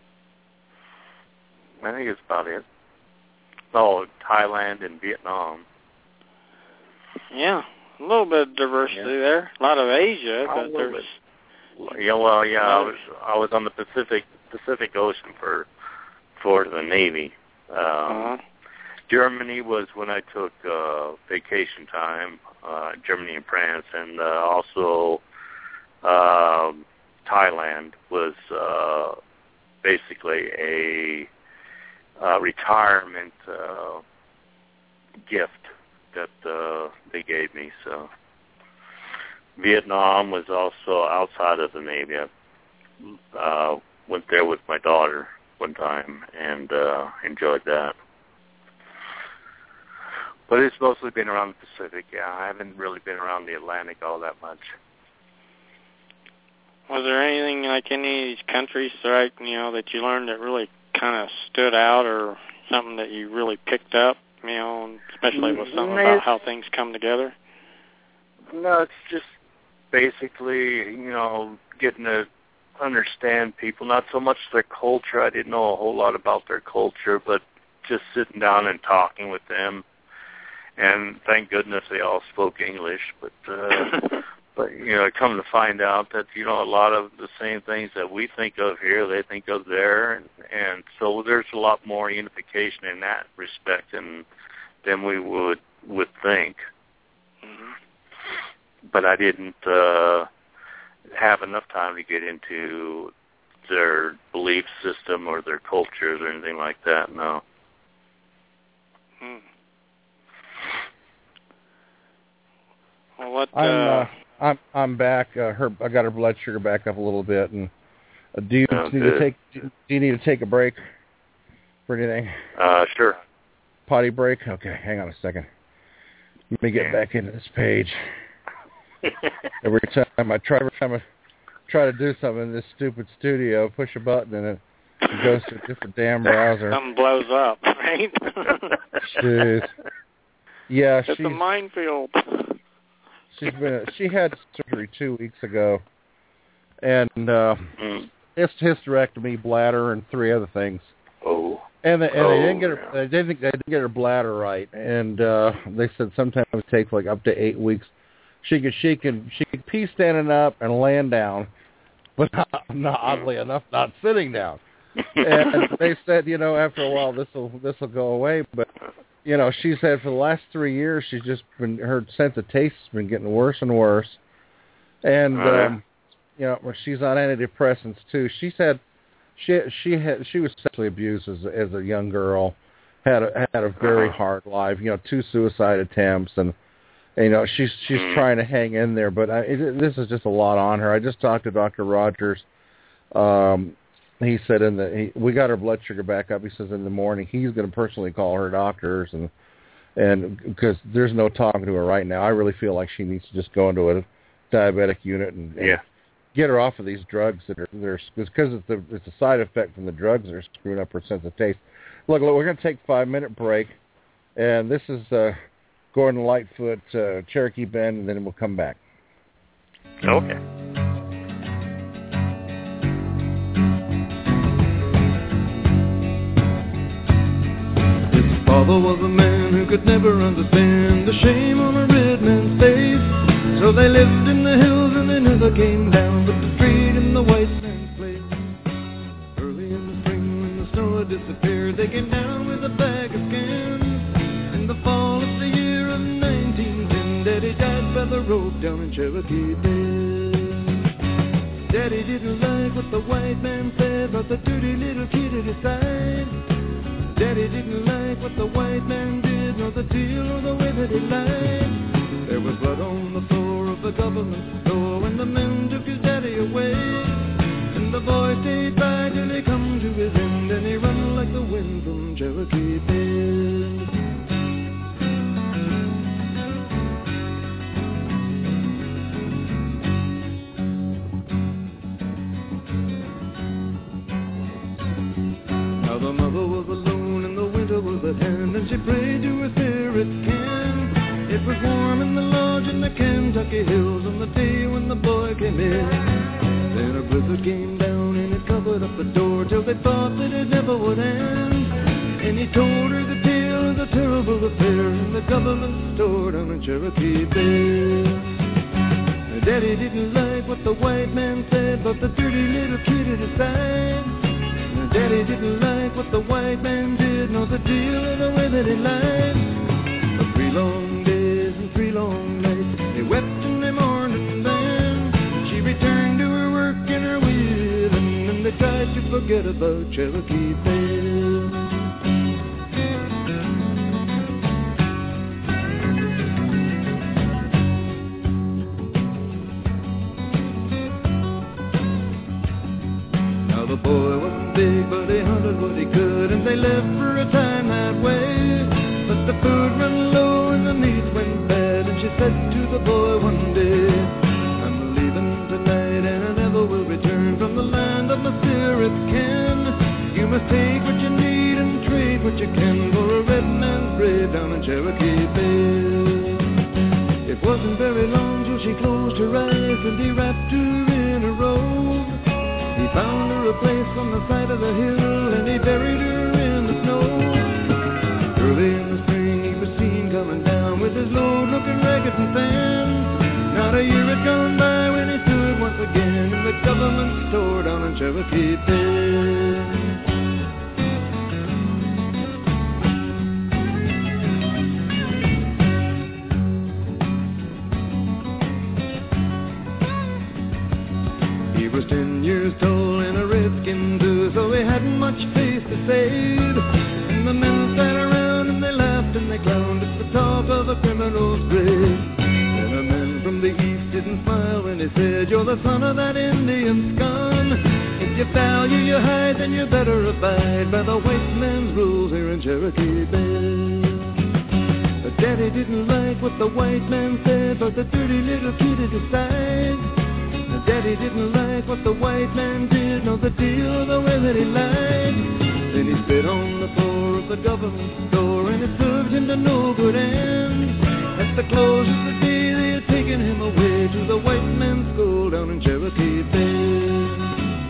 I think it's about it. Oh, Thailand and Vietnam. Yeah, a little bit of diversity yeah. there. A lot of Asia, a but there's. Bit. Yeah, well, yeah, I was I was on the Pacific Pacific Ocean for for the Navy. Um, uh-huh. Germany was when I took uh, vacation time. Uh, Germany and France, and uh, also um, Thailand was uh, basically a uh, retirement uh, gift that uh, they gave me. So Vietnam was also outside of the Navy. I uh, went there with my daughter one time and uh, enjoyed that. But it's mostly been around the Pacific. Yeah, I haven't really been around the Atlantic all that much. Was there anything like any of these countries, right, you know, that you learned that really kind of stood out, or something that you really picked up, you know, especially with something it's, about how things come together? No, it's just basically, you know, getting to understand people, not so much their culture. I didn't know a whole lot about their culture, but just sitting down and talking with them. And thank goodness they all spoke English. But, uh, but you know, I come to find out that, you know, a lot of the same things that we think of here, they think of there. And, and so there's a lot more unification in that respect than, than we would, would think. Mm-hmm. But I didn't uh, have enough time to get into their belief system or their cultures or anything like that, no. Hmm. Well, what, I'm, uh, uh, I'm I'm back. Uh, her I got her blood sugar back up a little bit. And uh, do you oh, need good. to take do you need to take a break for anything? Uh, sure. Potty break? Okay, hang on a second. Let me get yeah. back into this page. Every time I try, every time I try to do something in this stupid studio, push a button and it, it goes to a different damn browser. Something blows up, right? Jeez. Yeah, it's she's a minefield. She's been she had surgery two weeks ago, and uh, mm. it's hysterectomy, bladder, and three other things. Oh. And they, and oh, they didn't get her. yeah. They didn't. They didn't get her bladder right, and uh, they said sometimes it takes like up to eight weeks. She could she can she could pee standing up and laying down, but not, not oddly enough, not sitting down. And they said, you know, after a while this will this will go away. But you know, she said for the last three years she's just been her sense of taste has been getting worse and worse. And uh, um, you know, she's on antidepressants too. She said she she had she was sexually abused as as a young girl, had a, had a very uh-huh. hard life. You know, two suicide attempts and. You know, she's she's mm. trying to hang in there, but I, it, this is just a lot on her. I just talked to Doctor Rogers. Um, he said in the he, we got her blood sugar back up. He says in the morning he's going to personally call her doctors and and because there's no talking to her right now. I really feel like she needs to just go into a diabetic unit and, and yeah. get her off of these drugs that are they're because it's the it's a side effect from the drugs that are screwing up her sense of taste. Look, look we're going to take a five minute break, and this is. Uh, Gordon Lightfoot, uh, Cherokee Bend, and then we'll come back. Okay. His father was a man who could never understand the shame on a red man's face. So they lived in the hills and they never came down, but the street in the white man's place. Early in the spring when the snow had disappeared, they came down with a bag of skins. In the fall of the year Daddy died by the road down in Cherokee Bend. Daddy didn't like what the white man said about the dirty little kid at his side. Daddy didn't like what the white man did, nor the deal or the way that he lied. There was blood on the floor of the government store when the men took his daddy away. And the boy stayed by till he come to his end, and he run like the wind from Cherokee Bend. The mother was alone and the winter was at hand, and she prayed to her spirit kin. It was warm in the lodge in the Kentucky hills on the day when the boy came in. Then a blizzard came down and it covered up the door till they thought that it never would end. And he told her the tale of the terrible affair in the government store down in Cherokee Bend. Daddy didn't like what the white man said about the dirty little kid at his side. Daddy didn't like what the white man did, nor the deal or the way that he lied. For three long days and three long nights, they wept and they mourned and then she returned to her work and her weaving, and they tried to forget about Cherokee Bend. Now the boy wasn't big, but he hunted what he could, and they lived for a time that way. But the food ran low and the meat went bad, and she said to the boy one day, I'm leaving tonight and I never will return from the land of my spirit's kin. You must take what you need and trade what you can for a red man's grave down in Cherokee Bend. It wasn't very long till she closed her eyes and he wrapped her in a robe. found her a place on the side of the hill, and he buried her in the snow. Early in the spring he was seen coming down with his load looking ragged and thin. Not a year had gone by when he stood once again in the government store down in Cherokee Bend. He was ten years tall and a redskin too, so he hadn't much face to save. And the men sat around and they laughed and they clowned at the talk of a criminal's grave. And a man from the east didn't smile when he said, "You're the son of that Indian scum. If you value your hide, then you better abide by the white man's rules here in Cherokee Bend." But Daddy didn't like what the white man said, but the dirty little kid had decided. Daddy didn't like what the white man did, nor the deal, the way that he lied. Then he spit on the floor of the government store, and it served him to no good end. At the close of the day, they had taken him away to the white man's school down in Cherokee Bend.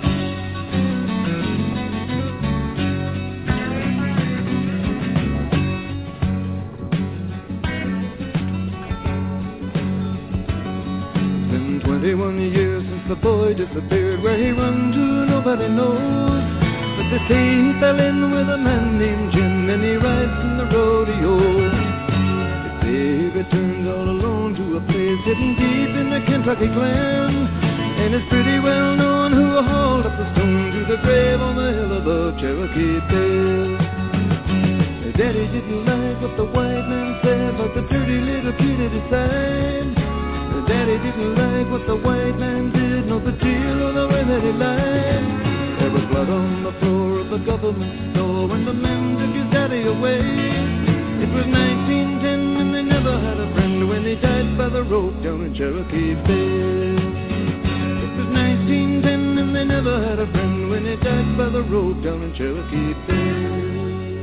Been twenty-one years the boy disappeared. Where he run to nobody knows, but they say he fell in with a man named Jim, and he rides in the rodeo. They say he returned all alone to a place hidden deep in the Kentucky clan, and it's pretty well known who hauled up the stone to the grave on the hill above Cherokee Bend. Daddy didn't like what the white man said, but the dirty little kid had decided. Daddy didn't like what the white man did, nor the deal or the way that he lied. There was blood on the floor of the government store when the men took his daddy away. It was nineteen ten and they never had a friend when he died by the rope down in Cherokee Bend. It was nineteen ten and they never had a friend when he died by the rope down in Cherokee Bend.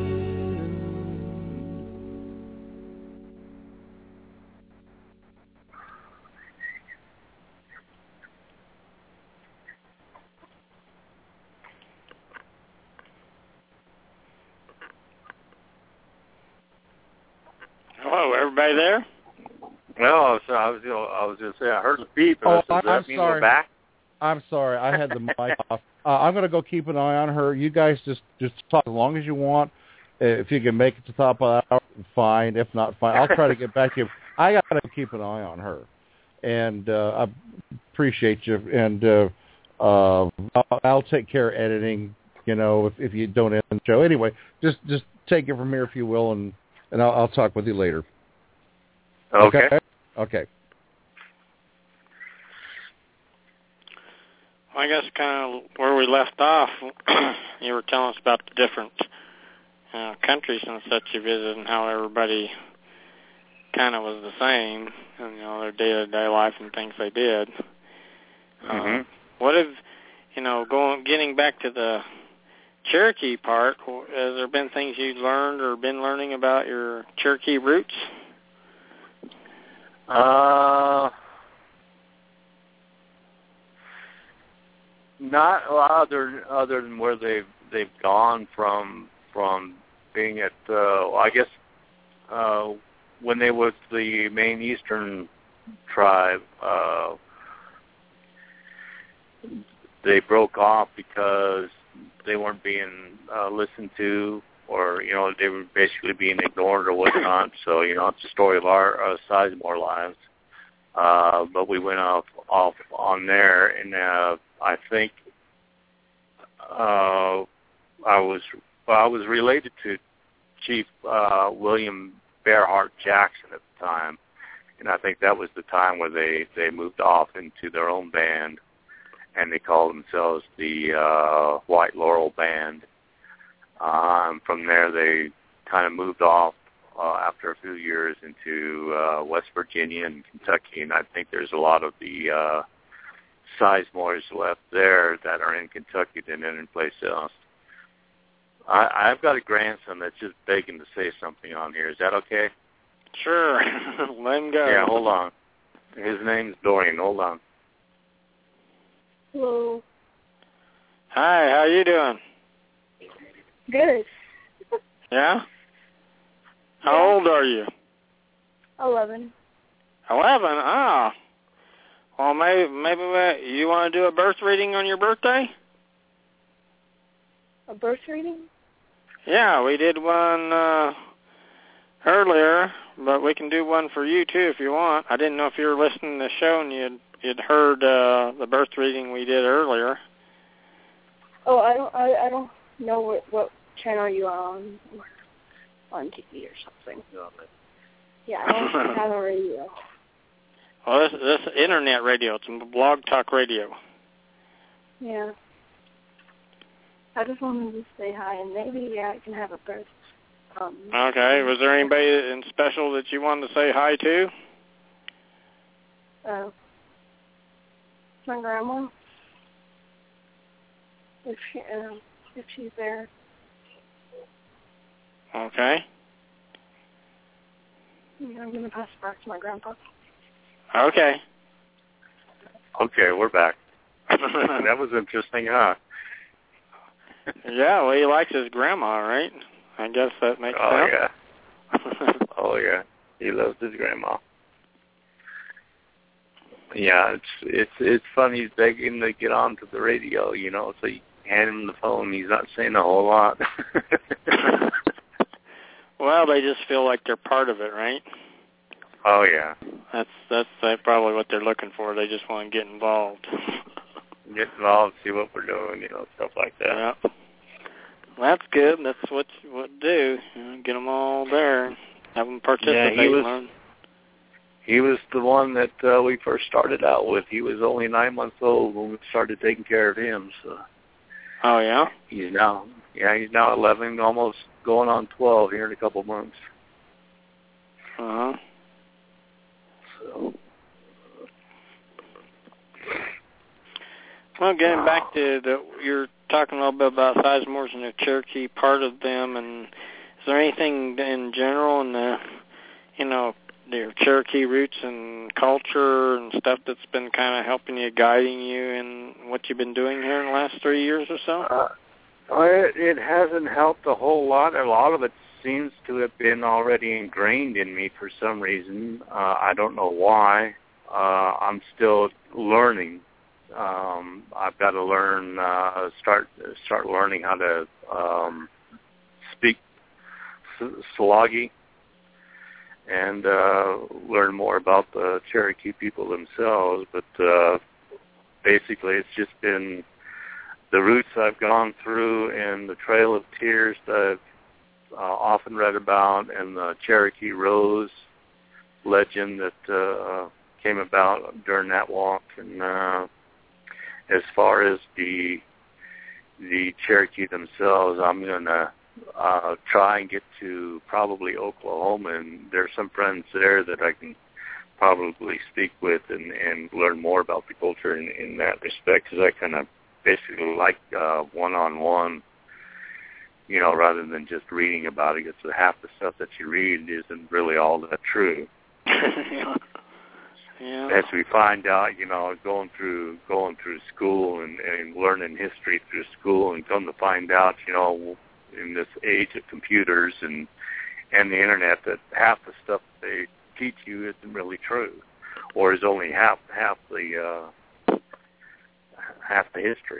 Hello, everybody there? Well, so I was, you know, I was going to say I heard the beep. Oh, Does that I'm mean sorry. We're back? I'm sorry. I had the mic off. Uh, I'm going to go keep an eye on her. You guys just, just talk as long as you want. Uh, if you can make it to the top of the hour, fine. If not, fine. I'll try to get back to you. I got to keep an eye on her. And uh, I appreciate you. And uh, uh, I'll, I'll take care of editing, you know, if, if you don't end the show. Anyway, just just take it from here, if you will, and, and I'll, I'll talk with you later. Okay. Okay. Okay. Well, I guess kind of where we left off, you were telling us about the different uh, countries and such you visited and how everybody kind of was the same, and, you know, their day-to-day life and things they did. Mm-hmm. Uh, what if, you know, going getting back to the Cherokee part, has there been things you learned or been learning about your Cherokee roots? Uh, not other other than where they've they've gone from from being at uh, I guess uh, when they was the main Eastern tribe, uh, they broke off because they weren't being uh, listened to, or, you know, they were basically being ignored or whatnot. So, you know, it's a story of our uh, Sizemore lives. Uh, but we went off off on there, and uh, I think uh, I was well, I was related to Chief uh, William Bearheart Jackson at the time, and I think that was the time where they, they moved off into their own band, and they called themselves the uh, White Laurel Band. Um, from there, they kind of moved off uh, after a few years into uh, West Virginia and Kentucky, and I think there's a lot of the uh, Sizemores left there that are in Kentucky than any place else. I, I've got a grandson that's just begging to say something on here. Is that okay? Sure. Let him go. Yeah, hold on. His name's Dorian. Hold on. Hello. Hi, how you doing? Good. Yeah? How Yeah. old are you? Eleven. Eleven? Ah. Well, maybe, maybe we, you want to do a birth reading on your birthday? A birth reading? Yeah, we did one uh, earlier, but we can do one for you, too, if you want. I didn't know if you were listening to the show and you'd, you'd heard uh, the birth reading we did earlier. Oh, I don't. I, I don't know what, what channel you are on, on T V or something. Yeah, I don't have a radio. Well, this this is internet radio. It's a blog talk radio. Yeah. I just wanted to say hi, and maybe yeah, I can have a birth. Um, Okay. Was there anybody in special that you wanted to say hi to? Uh, my grandma. If she, uh, if she's there. Okay. Yeah, I'm gonna pass it back to my grandpa. Okay. Okay, we're back. That was interesting, huh? Yeah, well, he likes his grandma, right? I guess that makes oh, sense. Yeah. Oh, yeah. He loves his grandma. Yeah, it's it's it's fun. He's begging to get onto the radio, you know, so you hand him the phone. He's not saying a whole lot. Well, they just feel like they're part of it, right? Oh, yeah. That's that's uh, probably what they're looking for. They just want to get involved. Get involved, see what we're doing, you know, stuff like that. Yeah. Well, that's good. That's what you what do. You know, get them all there. Have them participate. Yeah, he was, learn. he was the one that uh, we first started out with. He was only nine months old when we started taking care of him. So. Oh, yeah? He's now, yeah, he's now eleven, almost going on twelve here in a couple months. Uh-huh. So. Well, getting back to the, you're talking a little bit about Sizemores and the Cherokee part of them, and is there anything in general in the, you know, their Cherokee roots and culture and stuff that's been kind of helping you, guiding you in what you've been doing here in the last three years or so? Uh, it, it hasn't helped a whole lot. A lot of it seems to have been already ingrained in me for some reason. Uh, I don't know why. Uh, I'm still learning. Um, I've got to learn, uh, start start learning how to um, speak Sloggy and uh, learn more about the Cherokee people themselves. But uh, basically, it's just been the roots I've gone through and the Trail of Tears that I've uh, often read about, and the Cherokee Rose legend that uh, came about during that walk. And uh, as far as the the Cherokee themselves, I'm going to uh, try and get to probably Oklahoma, and there's some friends there that I can probably speak with and, and learn more about the culture in, in that respect, because I kind of basically like uh, one-on-one, you know, rather than just reading about it, because half the stuff that you read isn't really all that true. yeah. Yeah. As we find out, you know, going through going through school and, and learning history through school, and come to find out, you know, in this age of computers and and the internet, that half the stuff they teach you isn't really true, or is only half half the uh, half the history.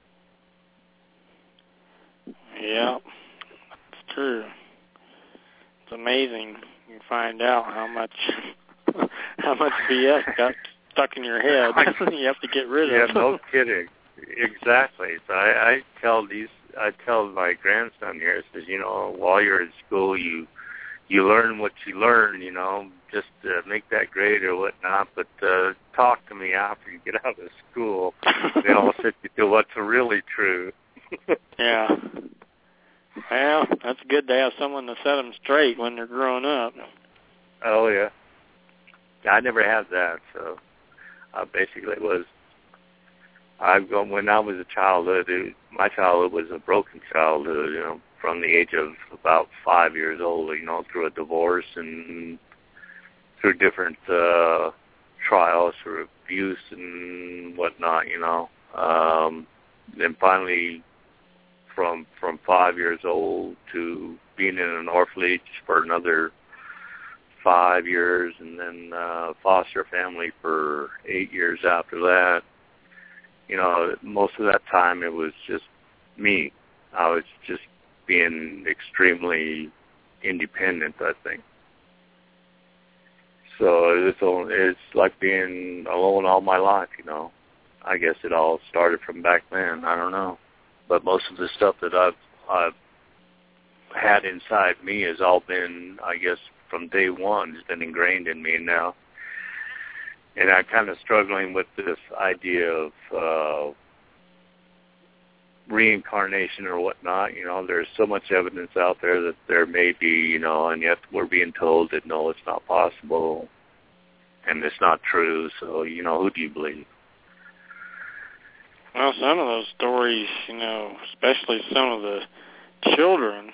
Yeah, it's true. It's amazing. You find out how much how much B S got stuck in your head. You have to get rid of. Yeah, no kidding. Exactly. So I, I tell these, I tell my grandson here, it says, you know, while you're in school, you you learn what you learn, you know, just uh, make that grade or whatnot, but uh, talk to me after you get out of school, then I'll set you to what's really true. Yeah. Well, that's good to have someone to set them straight when they're growing up. Oh, yeah. I never had that, so I basically was, I've gone, when I was a childhood, it, my childhood was a broken childhood, you know, from the age of about five years old, you know, through a divorce and through different uh, trials, through abuse and whatnot, you know. Um, then finally from from five years old to being in an orphanage for another five years, and then uh, foster family for eight years after that. You know, most of that time it was just me. I was just being extremely independent, I think. So it's it's like being alone all my life, you know. I guess it all started from back then. I don't know, but most of the stuff that I've I've had inside me has all been, I guess, from day one, has been ingrained in me now. And I'm kind of struggling with this idea of uh, reincarnation or whatnot. You know, there's so much evidence out there that there may be, you know, and yet we're being told that no, it's not possible, and it's not true. So, you know, who do you believe? Well, some of those stories, you know, especially some of the children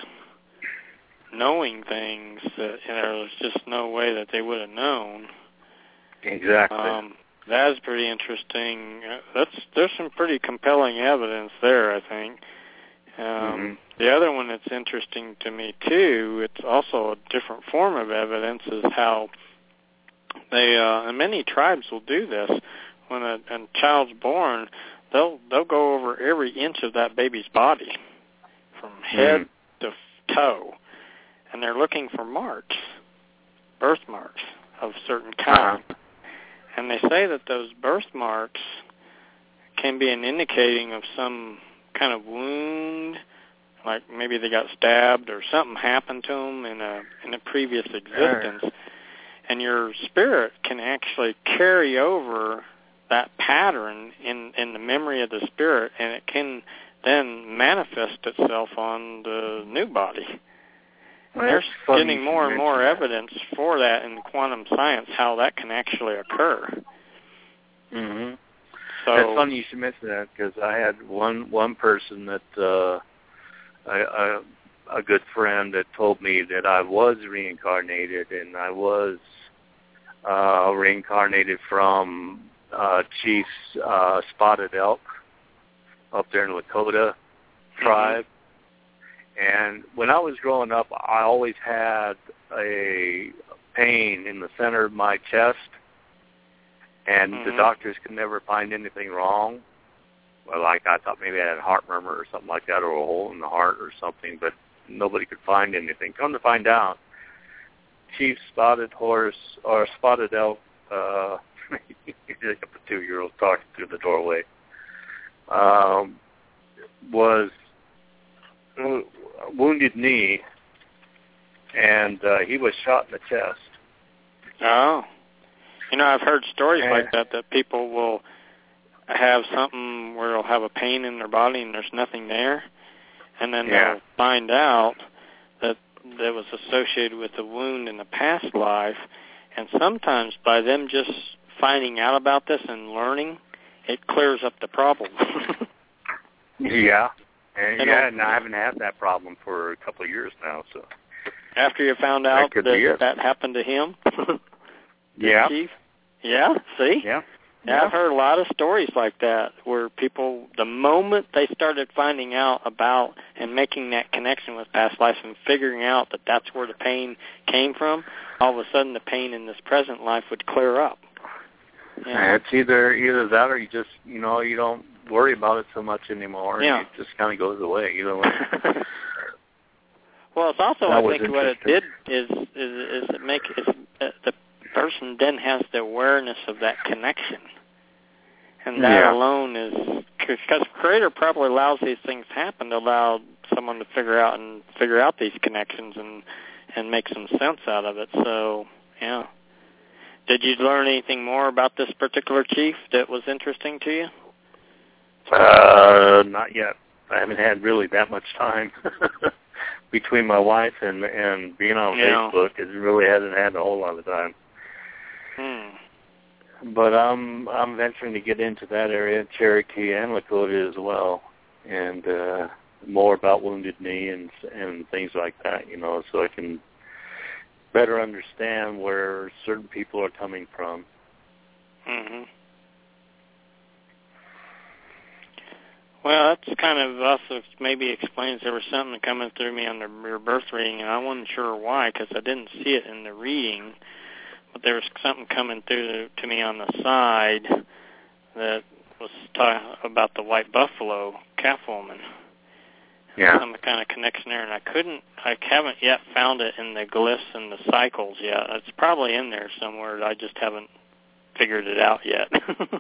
knowing things that, you know, there's just no way that they would have known. Exactly. Um, that's pretty interesting. That's there's some pretty compelling evidence there, I think. Um, mm-hmm. The other one that's interesting to me too, it's also a different form of evidence, is how they uh, and many tribes will do this. When a, a child's born, they'll they'll go over every inch of that baby's body, from head mm-hmm. to toe, and they're looking for marks, birthmarks of certain kind. Uh-huh. And they say that those birthmarks can be an indicating of some kind of wound, like maybe they got stabbed or something happened to them in a in a previous existence. Sure. And your spirit can actually carry over that pattern in, in the memory of the spirit, and it can then manifest itself on the new body. Well, there's getting more and more that. evidence for that in quantum science, how that can actually occur. Mm-hmm. So it's funny you should mention that, because I had one one person that uh, I, I, a good friend that told me that I was reincarnated, and I was uh, reincarnated from uh, Chief's uh, Spotted Elk up there in Lakota tribe. Mm-hmm. And when I was growing up, I always had a pain in the center of my chest, and mm-hmm. the doctors could never find anything wrong. Well, like I thought maybe I had a heart murmur or something like that, or a hole in the heart or something, but nobody could find anything. Come to find out, Chief Spotted Horse, or Spotted Elk, uh, like a two-year-old talking through the doorway, um, was Wounded Knee, and uh, he was shot in the chest. Oh. You know, I've heard stories and, like that, that people will have something where they'll have a pain in their body and there's nothing there, and then yeah. they'll find out that that was associated with a wound in a past life, and sometimes by them just finding out about this and learning, it clears up the problem. yeah. And, yeah, and I haven't had that problem for a couple of years now. So after you found out that that, that happened to him, yeah, Chief? yeah, see, yeah. yeah, yeah, I've heard a lot of stories like that where people, the moment they started finding out about and making that connection with past life and figuring out that that's where the pain came from, all of a sudden the pain in this present life would clear up. Yeah. It's either either that, or you just, you know, you don't worry about it so much anymore, yeah. and it just kind of goes away. Either way. Well, it's also, that I think, what it did is is is it make is, uh, the person then has the awareness of that connection, and that yeah. alone is, because Creator probably allows these things to happen to allow someone to figure out and figure out these connections and and make some sense out of it. So, yeah. Did you learn anything more about this particular chief that was interesting to you? Uh, not yet. I haven't had really that much time between my wife and and being on yeah. Facebook. It really hasn't had a whole lot of time. Hmm. But I'm I'm venturing to get into that area, Cherokee and Lakota as well, and uh, more about Wounded Knee and and things like that. You know, so I can better understand where certain people are coming from. Mm-hmm. Well, that's kind of also maybe explains there was something coming through me on the, your birth reading, and I wasn't sure why because I didn't see it in the reading, but there was something coming through to me on the side that was talking about the white buffalo calf woman. Yeah. Some kind of connection there, and I couldn't, I haven't yet found it in the glyphs and the cycles yet. It's probably in there somewhere. I just haven't figured it out yet.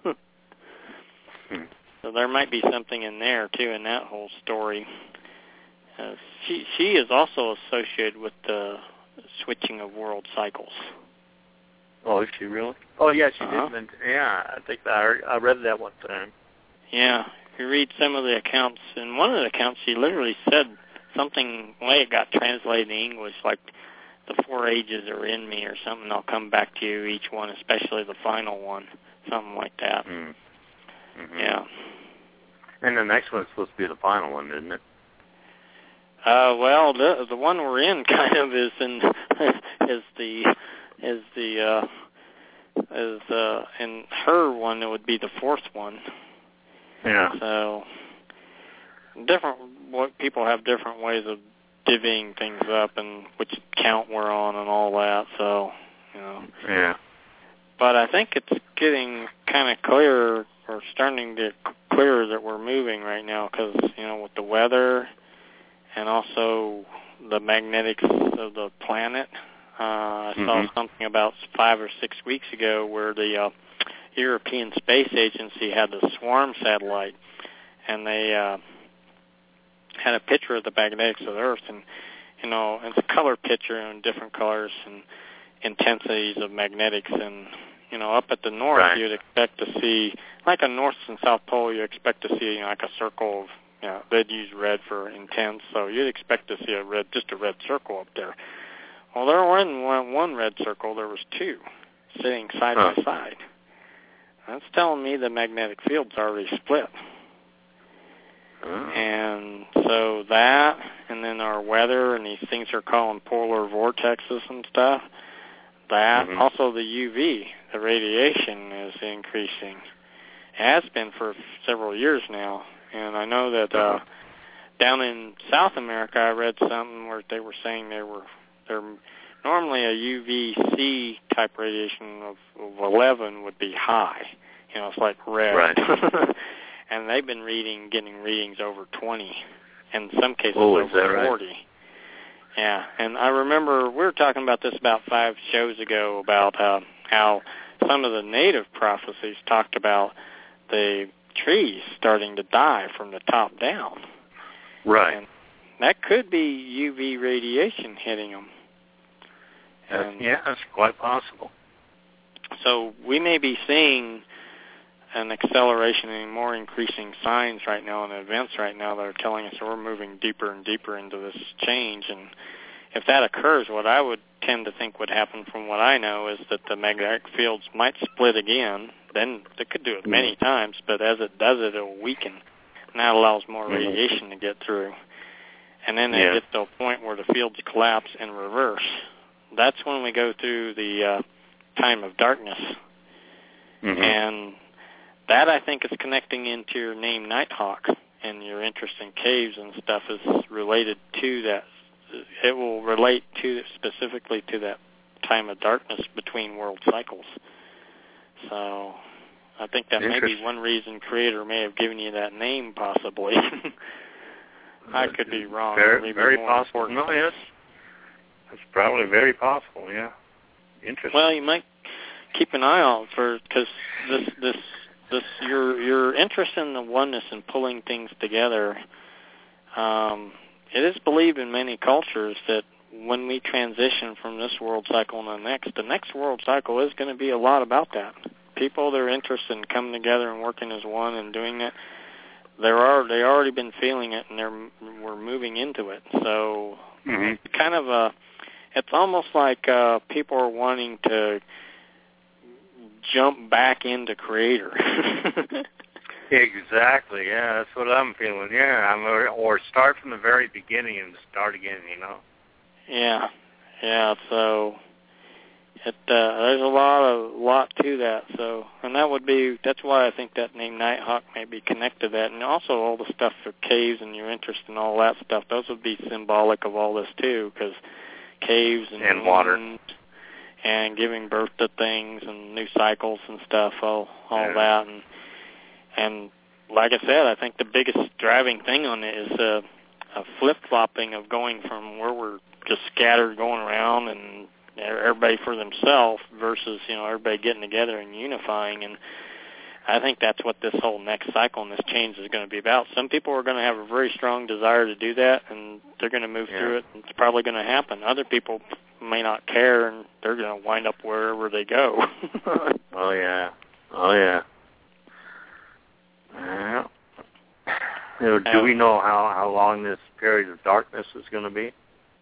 hmm. So there might be something in there too in that whole story. Uh, she she is also associated with the switching of world cycles. Oh, is she really? Oh, yeah, she uh-huh. did. Mention, yeah, I think that I, I read that one time. Yeah, if you read some of the accounts, in one of the accounts she literally said something, the way it got translated in English, like the four ages are in me or something, I'll come back to you, each one, especially the final one, something like that. Mm. Mm-hmm. Yeah. And the next one's supposed to be the final one, isn't it? Uh, well, the the one we're in kind of is in is the is the uh, is uh, in her one. It would be the fourth one. Yeah. So different. What people have different ways of divvying things up and which count we're on and all that. So you know. Yeah. But I think it's getting kind of clear, or starting to get clearer that we're moving right now because, you know, with the weather and also the magnetics of the planet. Uh, I mm-hmm. saw something about five or six weeks ago where the uh, European Space Agency had the SWARM satellite, and they uh, had a picture of the magnetics of the Earth, and, you know, it's a color picture in different colors and intensities of magnetics, and you know, up at the north, right. you'd expect to see, like a north and south pole, you expect to see, you know, like a circle of, you know, they'd use red for intense, so you'd expect to see a red, just a red circle up there. Well, there wasn't one, one red circle, there was two, sitting side huh. by side. That's telling me the magnetic field's already split. Oh. And so that, and then our weather, and these things are calling polar vortexes and stuff, that, mm-hmm. also the U V, the radiation is increasing. It has been for several years now. And I know that uh, down in South America, I read something where they were saying they were they're normally a U V C type radiation of, of eleven would be high. You know, it's like red. Right. And they've been reading, getting readings over twenty, and in some cases oh, over forty. Right? Yeah, and I remember we were talking about this about five shows ago about uh, how some of the native prophecies talked about the trees starting to die from the top down. Right. And that could be U V radiation hitting them. And, yeah, that's quite possible. So we may be seeing an acceleration and more increasing signs right now and events right now that are telling us that we're moving deeper and deeper into this change. And if that occurs, what I would tend to think would happen from what I know is that the magnetic fields might split again. Then they could do it many mm-hmm. times, but as it does it, it'll weaken. And that allows more mm-hmm. radiation to get through. And then yeah. it gets to a point where the fields collapse and reverse. That's when we go through the uh, time of darkness. Mm-hmm. And that, I think, is connecting into your name Nighthawk, and your interest in caves and stuff is related to that. It will relate to specifically to that time of darkness between world cycles. So I think that may be one reason Creator may have given you that name, possibly. I could be wrong. Very, very possible. No, yes. It's probably very possible, yeah. Interesting. Well, you might keep an eye out for, because this, this, this, your, your interest in the oneness and pulling things together, um, it is believed in many cultures that when we transition from this world cycle to the next, the next world cycle is going to be a lot about that. People that are interested in coming together and working as one and doing that, they're already, they already been feeling it, and they're we're moving into it. So mm-hmm. it's kind of a, it's almost like uh, people are wanting to jump back into Creator. Exactly. Yeah, that's what I'm feeling. Yeah, I'm, or, or start from the very beginning and start again. You know. Yeah. Yeah. So it uh, there's a lot of lot to that. So, and that would be that's why I think that name Nighthawk may be connected to that, and also all the stuff for caves and your interest in all that stuff. Those would be symbolic of all this too, because caves and, and water and giving birth to things and new cycles and stuff, all all yeah. that, and and like I said, I think the biggest driving thing on it is uh, a flip-flopping of going from where we're just scattered going around and everybody for themselves versus, you know, everybody getting together and unifying. And I think that's what this whole next cycle and this change is going to be about. Some people are going to have a very strong desire to do that, and they're going to move yeah. through it, and it's probably going to happen. Other people may not care, and they're going to wind up wherever they go. Oh, yeah. Oh, yeah. Yeah. You know, do we know how, how long this period of darkness is going to be?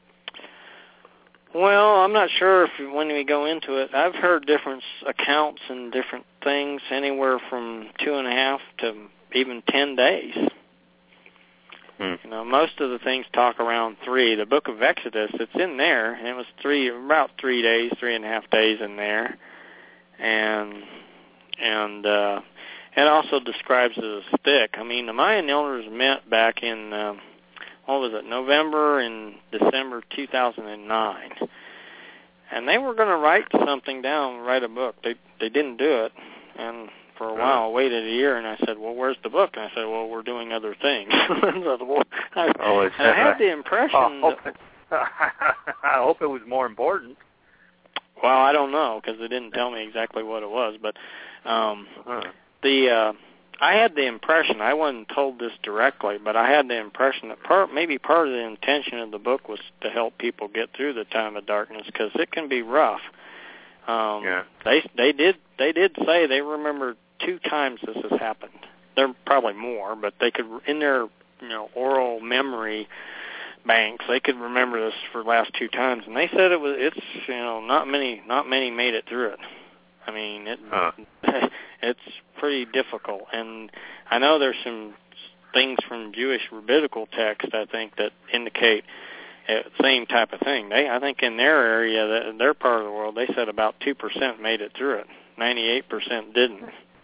Well, I'm not sure if when we go into it. I've heard different accounts and different things, anywhere from two and a half to even ten days. Hmm. You know, most of the things talk around three. The Book of Exodus, it's in there, and it was three, about three days, three and a half days in there, and and uh, it also describes it as thick. I mean, the Mayan elders met back in. Uh, What was it, November and December two thousand nine. And they were going to write something down, write a book. They they didn't do it. And for a while, I waited a year, and I said, well, where's the book? And I said, well, we're doing other things. well, I, oh, and I had the impression I hope, that, I hope it was more important. Well, I don't know, because they didn't tell me exactly what it was. But um, huh. the... Uh, I had the impression, I wasn't told this directly, but I had the impression that part, maybe part of the intention of the book was to help people get through the time of darkness, because it can be rough. Um, yeah. They they did they did say they remember two times this has happened. There are probably more, but they could, in their you know oral memory banks, they could remember this for the last two times, and they said it was it's you know not many not many made it through it. I mean, it, huh. it's pretty difficult. And I know there's some things from Jewish rabbinical text, I think, that indicate the uh, same type of thing. They, I think in their area, that, their part of the world, they said about two percent made it through it. ninety-eight percent didn't.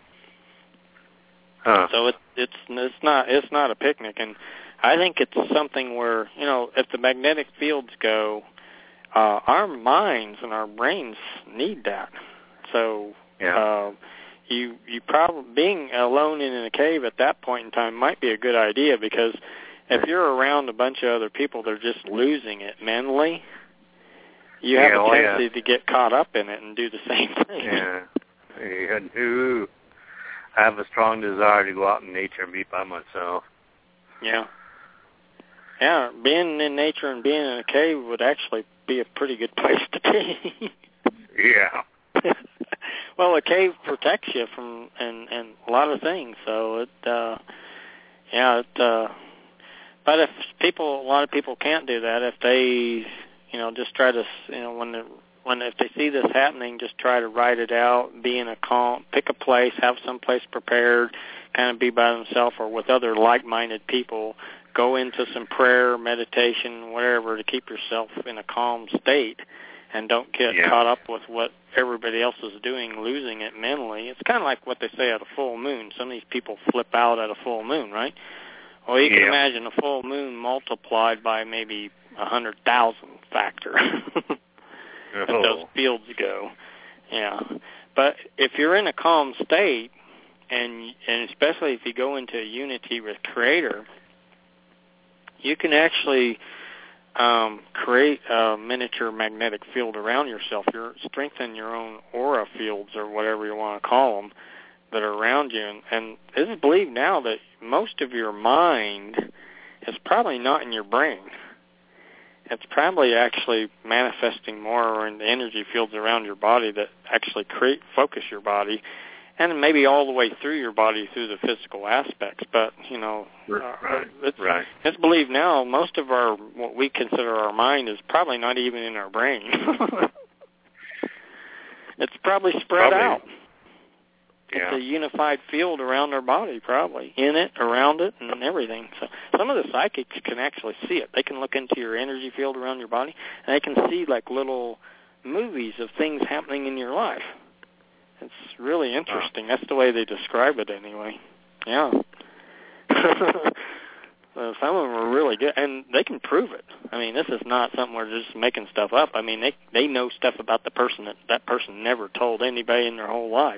Huh. So it, it's it's not it's not a picnic. And I think it's something where, you know, if the magnetic fields go, uh, our minds and our brains need that. So yeah. uh, you you probably being alone in a cave at that point in time might be a good idea, because if you're around a bunch of other people that are just losing it mentally, you have yeah, a oh, tendency yeah. to get caught up in it and do the same thing. Yeah. yeah. No. I have a strong desire to go out in nature and be by myself. Yeah. Yeah, being in nature and being in a cave would actually be a pretty good place to be. Yeah. Well, a cave protects you from and, and a lot of things. So it, uh, yeah, it. Uh, but if people, a lot of people can't do that. If they, you know, just try to, you know, when the when if they see this happening, just try to write it out. Be in a calm, pick a place, have some place prepared, kind of be by themselves or with other like-minded people. Go into some prayer, meditation, whatever, to keep yourself in a calm state. And don't get yeah. caught up with what everybody else is doing, losing it mentally. It's kind of like what they say at a full moon. Some of these people flip out at a full moon, right? Well, you yeah. can imagine a full moon multiplied by maybe a hundred thousand factor. oh. If those fields go. Yeah. But if you're in a calm state, and and especially if you go into a unity with Creator, you can actually um, create a miniature magnetic field around yourself. You're strengthen your own aura fields, or whatever you want to call them, that are around you. And, and it is believed now that most of your mind is probably not in your brain. It's probably actually manifesting more in the energy fields around your body that actually create focus your body, and maybe all the way through your body through the physical aspects. But, you know, right. it's, right. it's believed now most of our, what we consider our mind is probably not even in our brain. It's probably spread probably. out. Yeah. It's a unified field around our body, probably, in it, around it, and everything. So some of the psychics can actually see it. They can look into your energy field around your body, and they can see like little movies of things happening in your life. It's really interesting. That's the way they describe it anyway. Yeah. So some of them are really good, and they can prove it. I mean, this is not something where they're just making stuff up. I mean, they they know stuff about the person that that person never told anybody in their whole life.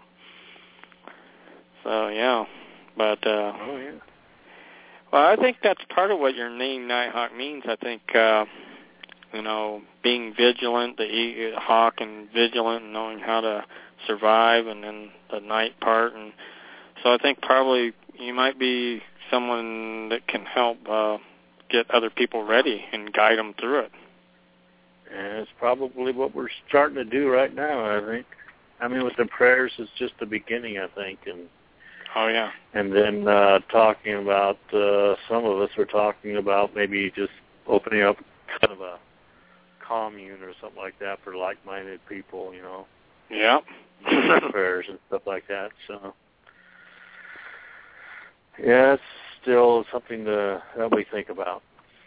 So, yeah. But, uh, oh, yeah. Well, I think that's part of what your name, Nighthawk, means. I think, uh, you know, being vigilant, the e- hawk and vigilant, and knowing how to survive, and then the night part. And so I think probably you might be someone that can help uh, get other people ready and guide them through it. And it's probably what we're starting to do right now, I think. I mean, with the prayers, it's just the beginning, I think. And oh, yeah. And then uh, talking about, uh, some of us were talking about maybe just opening up kind of a commune or something like that for like-minded people, you know. Yeah. Prayers and stuff like that, so. Yeah, it's still something to, that we think about.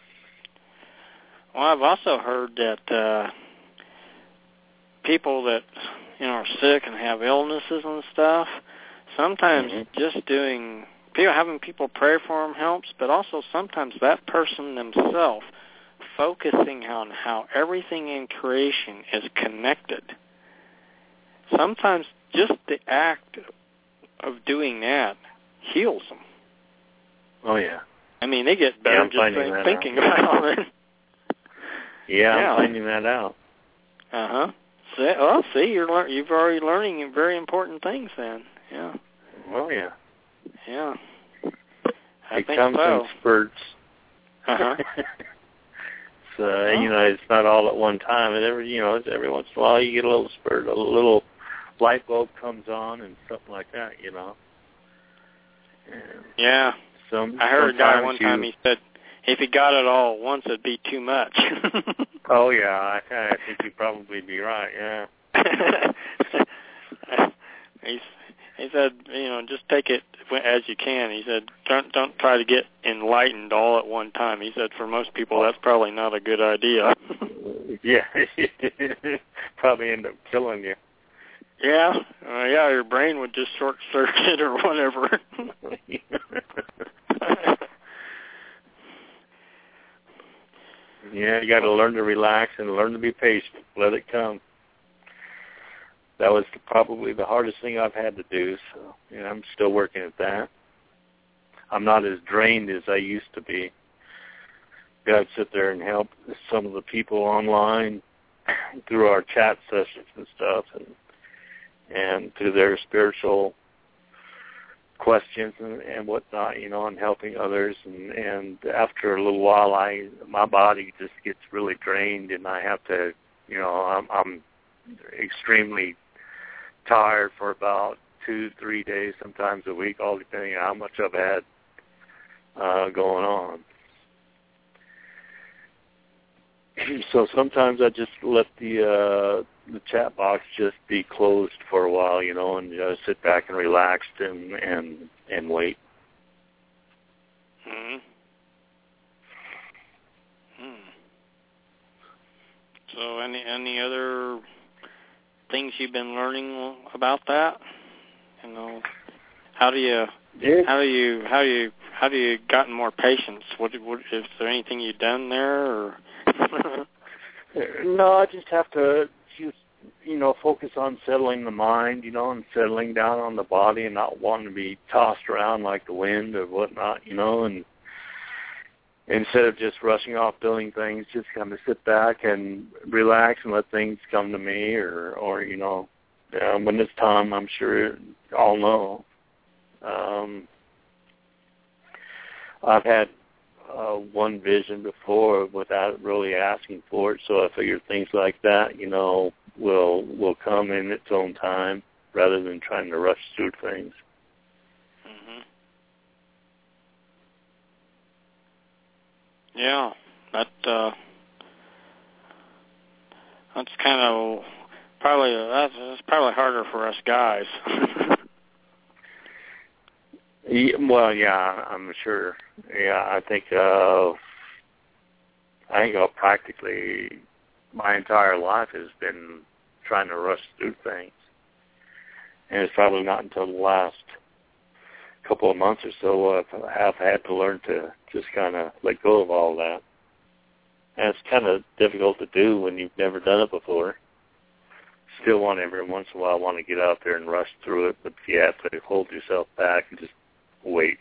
Well, I've also heard that uh, people that, you know, are sick and have illnesses and stuff, sometimes mm-hmm. just doing, people, having people pray for them helps, but also sometimes that person themselves focusing on how everything in creation is connected. Sometimes just the act of doing that heals them. Oh, yeah. I mean, they get better yeah, just think, thinking about it. Yeah, yeah, I'm finding that out. Uh-huh. See, well, see, you're lear- you've already learning very important things then. Yeah. Oh, yeah. Yeah. I it think comes so. in spurts. Uh-huh. So, oh. you know, it's not all at one time. And every, you know, it's every once in a while you get a little spurt, a little light bulb comes on and something like that, you know. And yeah. Some, I heard a guy one you, time, he said, if he got it all at once, it'd be too much. Oh, yeah, I, I think you'd probably be right, yeah. He's, he said, you know, just take it as you can. He said, don't don't try to get enlightened all at one time. He said, for most people, that's probably not a good idea. Yeah, probably end up killing you. Yeah, uh, yeah, your brain would just short circuit or whatever. Yeah, you got to learn to relax and learn to be patient. Let it come. That was probably the hardest thing I've had to do, so yeah, I'm still working at that. I'm not as drained as I used to be. Got to sit there and help some of the people online through our chat sessions and stuff, and and through their spiritual questions and, and whatnot, you know, and helping others. And, and after a little while, I my body just gets really drained, and I have to, you know, I'm, I'm extremely tired for about two, three days, sometimes a week, all depending on how much I've had uh, going on. So sometimes I just let the uh, the chat box just be closed for a while, you know, and uh, sit back and relax and and and wait. Hmm. Hmm. So any any other things you've been learning about that? You know, how do you yeah. how do you how do you how do you gotten more patience? What, what is there anything you've done there? Or no, I just have to just, you know, focus on settling the mind, you know, and settling down on the body and not wanting to be tossed around like the wind or whatnot, you know, and instead of just rushing off doing things, just kind of sit back and relax and let things come to me or, or you know, um, when it's time, I'm sure I'll know. Um, I've had Uh, one vision before without really asking for it, so I figure things like that, you know, will will come in its own time rather than trying to rush through things. Mm-hmm. Yeah, that uh, that's kind of probably that's, that's probably harder for us guys. Yeah, well, yeah, I'm sure. Yeah, I think uh, I think I'll practically my entire life has been trying to rush through things. And it's probably not until the last couple of months or so uh, I've had to learn to just kind of let go of all that. And it's kind of difficult to do when you've never done it before. Still want every once in a while want to get out there and rush through it, but you have to hold yourself back and just wait.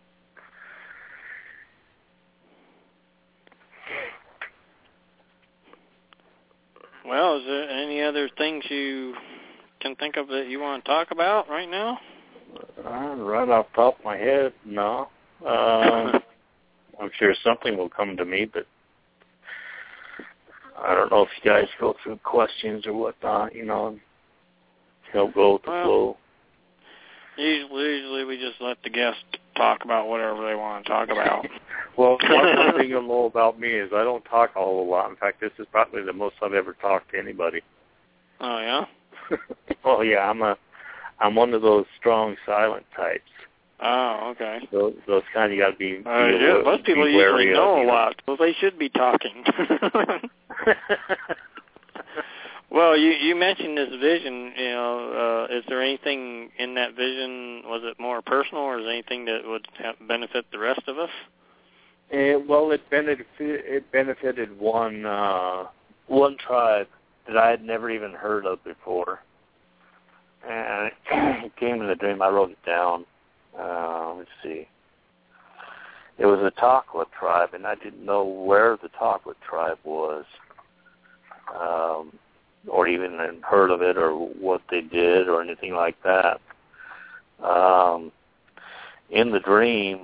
Well, is there any other things you can think of that you want to talk about right now? Uh, right off the top of my head, no. Um, I'm sure something will come to me, but I don't know if you guys go through questions or whatnot, you know, help go with the well, flow. Usually, usually we just let the guests talk about whatever they want to talk about. Well, one thing you'll know about me is I don't talk a whole lot. In fact, this is probably the most I've ever talked to anybody. Oh, yeah? Oh, yeah, I'm a, I'm one of those strong, silent types. Oh, okay. Those, those kind you got to be. be uh, yeah, aware, most people be usually know of, a know. lot, so they should be talking. Well, you you mentioned this vision. You know, uh, is there anything in that vision? Was it more personal, or is there anything that would have benefit the rest of us? It, well, it benefited it benefited one uh, one tribe that I had never even heard of before, and it came in the dream. I wrote it down. Uh, let's see. It was a Takwa tribe, and I didn't know where the Takwa tribe was. Um, or even heard of it or what they did or anything like that. Um, in the dream,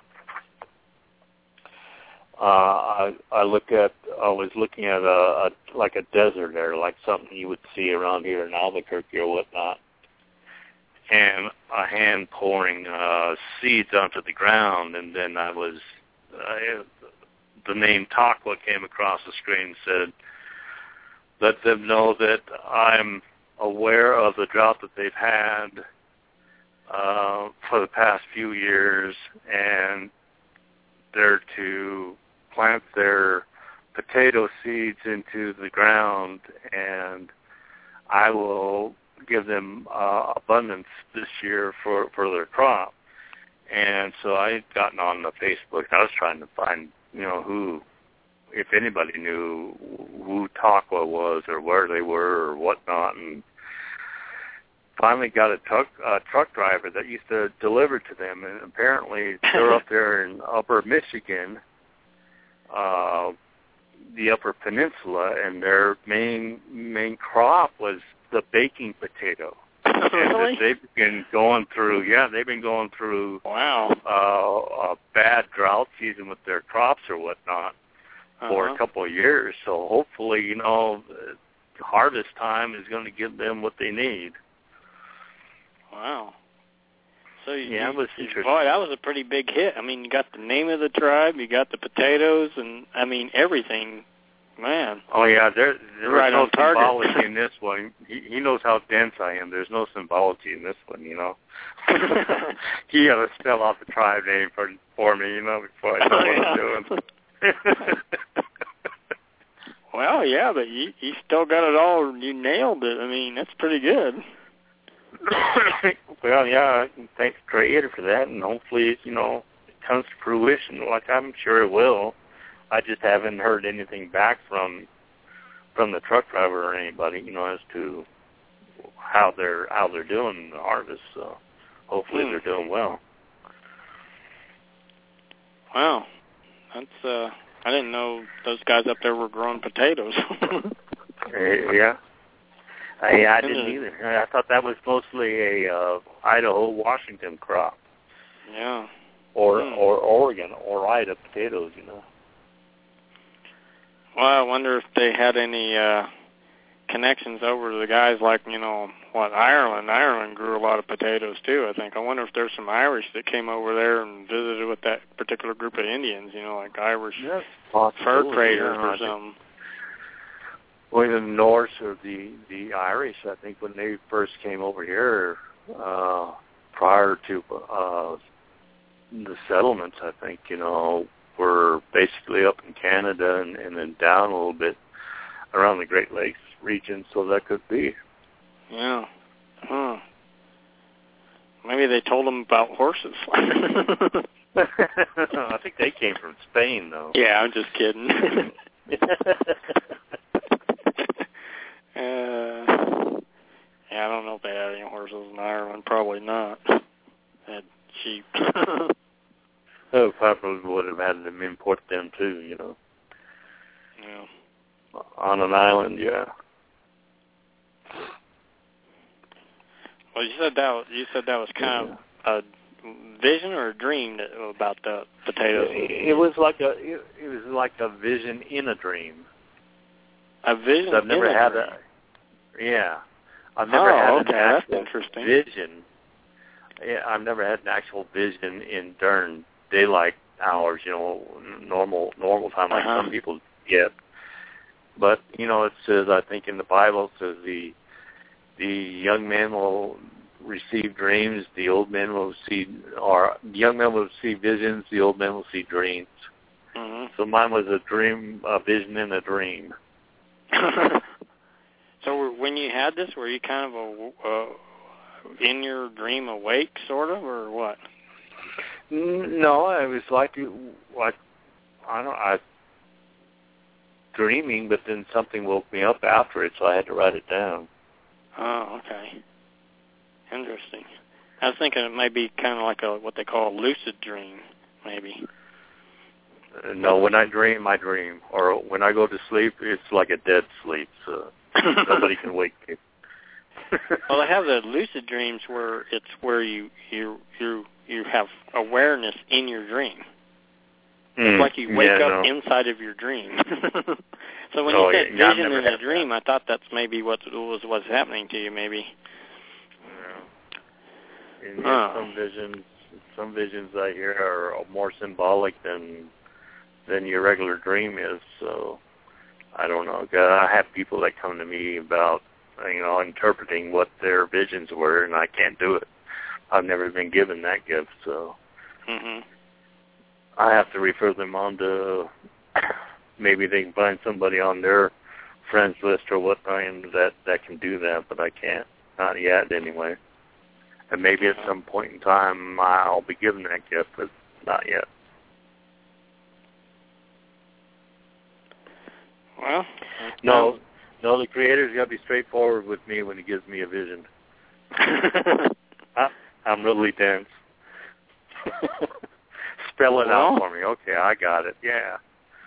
uh, I, I look at, I was looking at a, a like a desert there, like something you would see around here in Albuquerque or whatnot, and a hand pouring uh, seeds onto the ground, and then I was, uh, the name Takwa came across the screen and said, let them know that I'm aware of the drought that they've had uh, for the past few years, and they're to plant their potato seeds into the ground, and I will give them uh, abundance this year for, for their crop. And so I had gotten on the Facebook. I was trying to find, you know, who, if anybody knew who Takwa was or where they were or whatnot, and finally got a truck uh, truck driver that used to deliver to them, and apparently they're up there in Upper Michigan, uh, the Upper Peninsula, and their main main crop was the baking potato. Really? And they've been going through, yeah, they've been going through wow uh, a bad drought season with their crops or whatnot. For uh-huh. a couple of years, so hopefully, you know, harvest time is going to give them what they need. Wow. So you, yeah, it was you, interesting. Boy, that was a pretty big hit. I mean, you got the name of the tribe, you got the potatoes, and I mean everything. Man. Oh yeah, there there right was no on symbology in this one. He, he knows how dense I am. There's no symbology in this one, you know. He had to spell out the tribe name for for me, you know, before I know oh, what yeah. I'm doing. Well, yeah, but you you still got it all. You nailed it. I mean, that's pretty good. Well, yeah, thanks the Creator for that, and hopefully, you know, it comes to fruition. Like I'm sure it will. I just haven't heard anything back from from the truck driver or anybody, you know, as to how they're how they're doing the harvest. So hopefully, hmm. they're doing well. Wow. That's, uh, I didn't know those guys up there were growing potatoes. uh, yeah. I, I didn't either. I thought that was mostly a uh, Idaho, Washington crop. Yeah. Or mm. or Oregon, or Ida potatoes, you know. Well, I wonder if they had any uh, connections over to the guys like, you know, what, Ireland. Ireland grew a lot of potatoes, too, I think. I wonder if there's some Irish that came over there and visited with that particular group of Indians, you know, like Irish yes, fur traders yeah, or something. Well, even the Norse or the, the Irish, I think, when they first came over here, uh, prior to uh, the settlements, I think, you know, were basically up in Canada and, and then down a little bit around the Great Lakes region, so that could be. Yeah. Huh. Maybe they told them about horses. I think they came from Spain, though. Yeah, I'm just kidding. uh, yeah, I don't know if they had any horses in Ireland. Probably not. They had sheep. Oh, probably would have had them import them, too, you know. Yeah. On an island, yeah. Well, you said that you said that was kind yeah. of a vision or a dream that, about the potatoes. It, it was like a it, it was like a vision in a dream. A vision. So I've never in a had dream. a yeah. I've never oh, had okay. an actual That's interesting. vision. Yeah, I've never had an actual vision in during daylight hours. You know, normal normal time like uh-huh. some people get. But you know, it says I think in the Bible it says the the young man will receive dreams, the old man will see, or the young man will see visions, the old man will see dreams. Mm-hmm. So mine was a dream, a vision and a dream. So when you had this, were you kind of a, uh, in your dream awake, sort of, or what? No, I was like, like I don't, I dreaming, but then something woke me up after it, so I had to write it down. Oh, okay. Interesting. I was thinking it might be kind of like a what they call a lucid dream, maybe. Uh, no, when I dream, I dream. Or when I go to sleep, it's like a dead sleep, so nobody can wake me. Well, they have the lucid dreams where it's where you you you you have awareness in your dream. Mm, it's like you wake yeah, up no. inside of your dream. So when oh, you said yeah, vision in a dream, that. I thought that's maybe what was what's happening to you, maybe. Yeah. And huh. some visions, some visions I hear are more symbolic than than your regular dream is. So I don't know. I have people that come to me about you know interpreting what their visions were, and I can't do it. I've never been given that gift, so. Mm-hmm. I have to refer them on to, maybe they can find somebody on their friends list or whatnot that, that can do that, but I can't. Not yet, anyway. And maybe at some point in time I'll be given that gift, but not yet. Well, no, no, the Creator's got to be straightforward with me when he gives me a vision. I, I'm really tense. Spell it well, out for me. Okay, I got it. Yeah.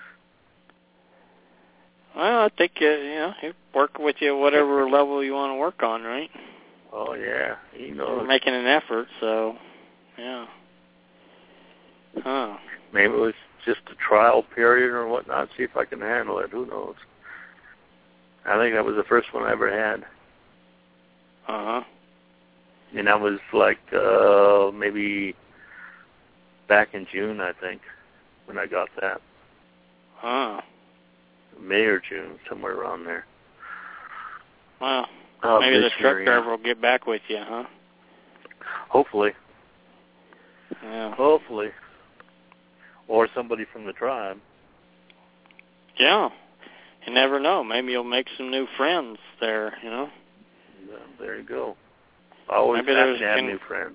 Well, I think uh, you know he'll work with you at whatever level you want to work on, right? Oh yeah, he knows. You're making an effort, so yeah. Huh. Maybe it was just a trial period or whatnot. See if I can handle it. Who knows? I think that was the first one I ever had. Uh huh. And that was like uh, maybe back in June, I think, when I got that. Huh. May or June, somewhere around there. Well, uh, maybe the truck year, driver yeah. will get back with you, huh? Hopefully. Yeah. Hopefully. Or somebody from the tribe. Yeah. You never know. Maybe you'll make some new friends there, you know? Yeah, there you go. I always Maybe happy to have can... new friends.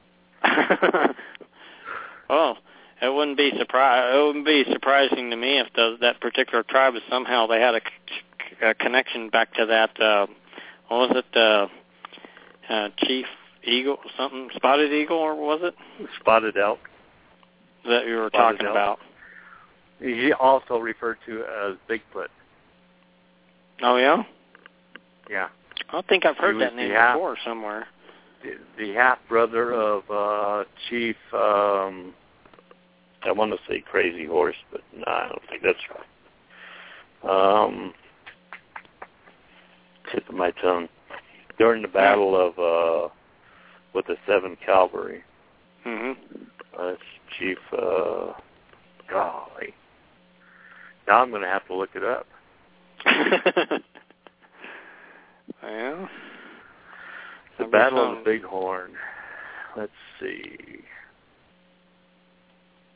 Well, it wouldn't be surpri- It wouldn't be surprising to me if the, that particular tribe is somehow they had a, a connection back to that. Uh, what was it? Uh, uh, Chief Eagle, something Spotted Eagle, or was it Spotted Elk that you were Spotted talking elk. about? He also referred to as Bigfoot. Oh yeah. Yeah. I think I've heard He that name half, before somewhere. The, the half brother of uh, Chief. Um, I want to say Crazy Horse, but no, I don't think that's right. Um, tip of my tongue. During the battle of uh, with the Seventh Cavalry, Mhm. uh, Chief. Uh, golly. Now I'm going to have to look it up. Well, the Battle sound... of the Bighorn. Let's see.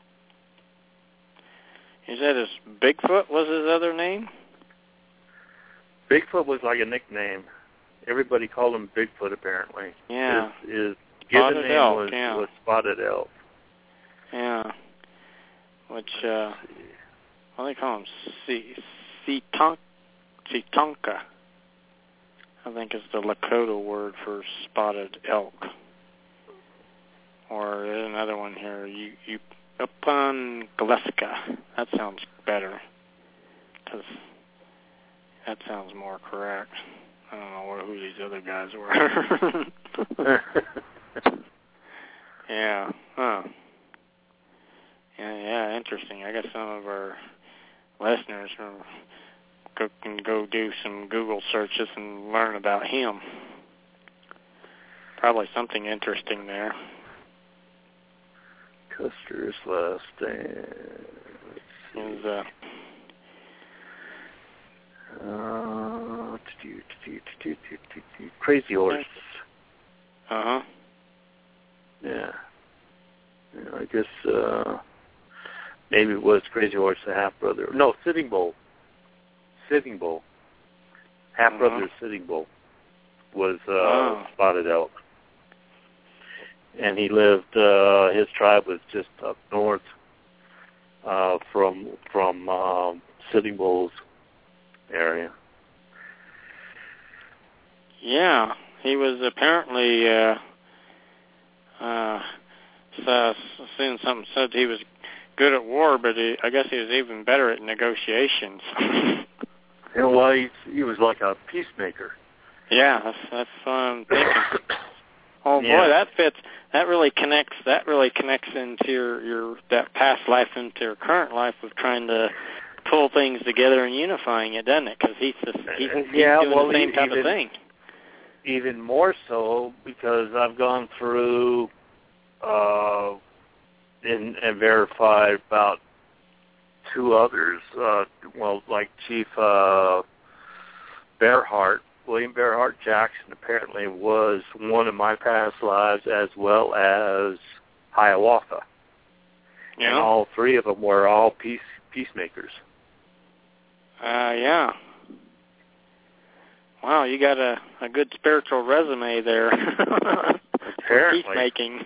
You said his Bigfoot was his other name? Bigfoot was like a nickname. Everybody called him Bigfoot, apparently. Yeah. His, his given Spotted name elk, was, yeah. was Spotted Elk. Yeah. Which, uh, what do they call him? Sitonka. Sitonka, I think is the Lakota word for spotted elk. Or there's another one here, you, you Upangleska. That sounds better, because that sounds more correct. I don't know who these other guys were. Yeah, huh. Yeah, yeah, interesting. I guess some of our listeners are, go, can go do some Google searches and learn about him. Probably something interesting there. Custer's last stand. Is, uh, uh, Crazy Horse. Uh-huh. Yeah. yeah. I guess uh, maybe it was Crazy Horse, the half-brother. No, Sitting Bull. Sitting Bull. Half-brother uh-huh. Sitting Bull was uh, oh. Spotted Elk. And he lived, uh, his tribe was just up north uh, from from um, Sitting Bull's area. Yeah, he was apparently, uh, uh, so, seeing something said he was good at war, but he, I guess he was even better at negotiations. Yeah, well, he, he was like a peacemaker. Yeah, that's, that's what I'm thinking. Oh boy, yeah. that fits. That really connects. That really connects into your, your that past life into your current life of trying to pull things together and unifying it, doesn't it? Because he's just, he's, he's yeah, doing well, the same type even, of thing. Even more so because I've gone through uh, and, and verified about two others. Uh, well, like Chief uh, Bearhart. William Bearhart Jackson apparently was one of my past lives, as well as Hiawatha. Yeah. And all three of them were all peace peacemakers. Uh, yeah. Wow, you got a, a good spiritual resume there. Apparently. Peacemaking.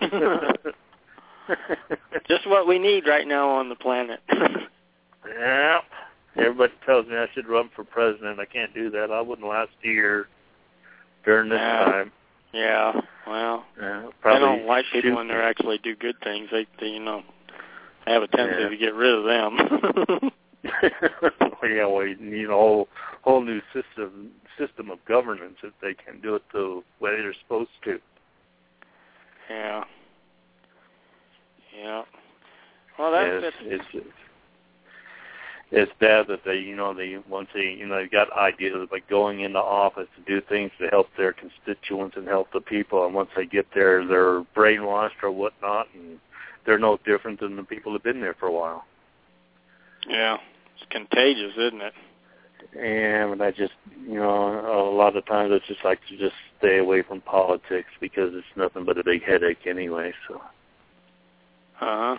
Just what we need right now on the planet. Yeah. Everybody tells me I should run for president. I can't do that. I wouldn't last a year during this yeah. time. Yeah, well, yeah, I don't like people when they actually do good things. They, they you know, they have a tendency yeah. to get rid of them. Yeah, well, you need a whole, whole new system system of governance if they can do it the way they're supposed to. Yeah. Yeah. Well, that's yeah, it's, it's it's bad that they, you know, they once they, you know, they got ideas of like going into office to do things to help their constituents and help the people, and once they get there, they're brainwashed or whatnot, and they're no different than the people who've been there for a while. Yeah, it's contagious, isn't it? And I just, you know, a lot of times it's just like to just stay away from politics because it's nothing but a big headache anyway. So. Uh huh.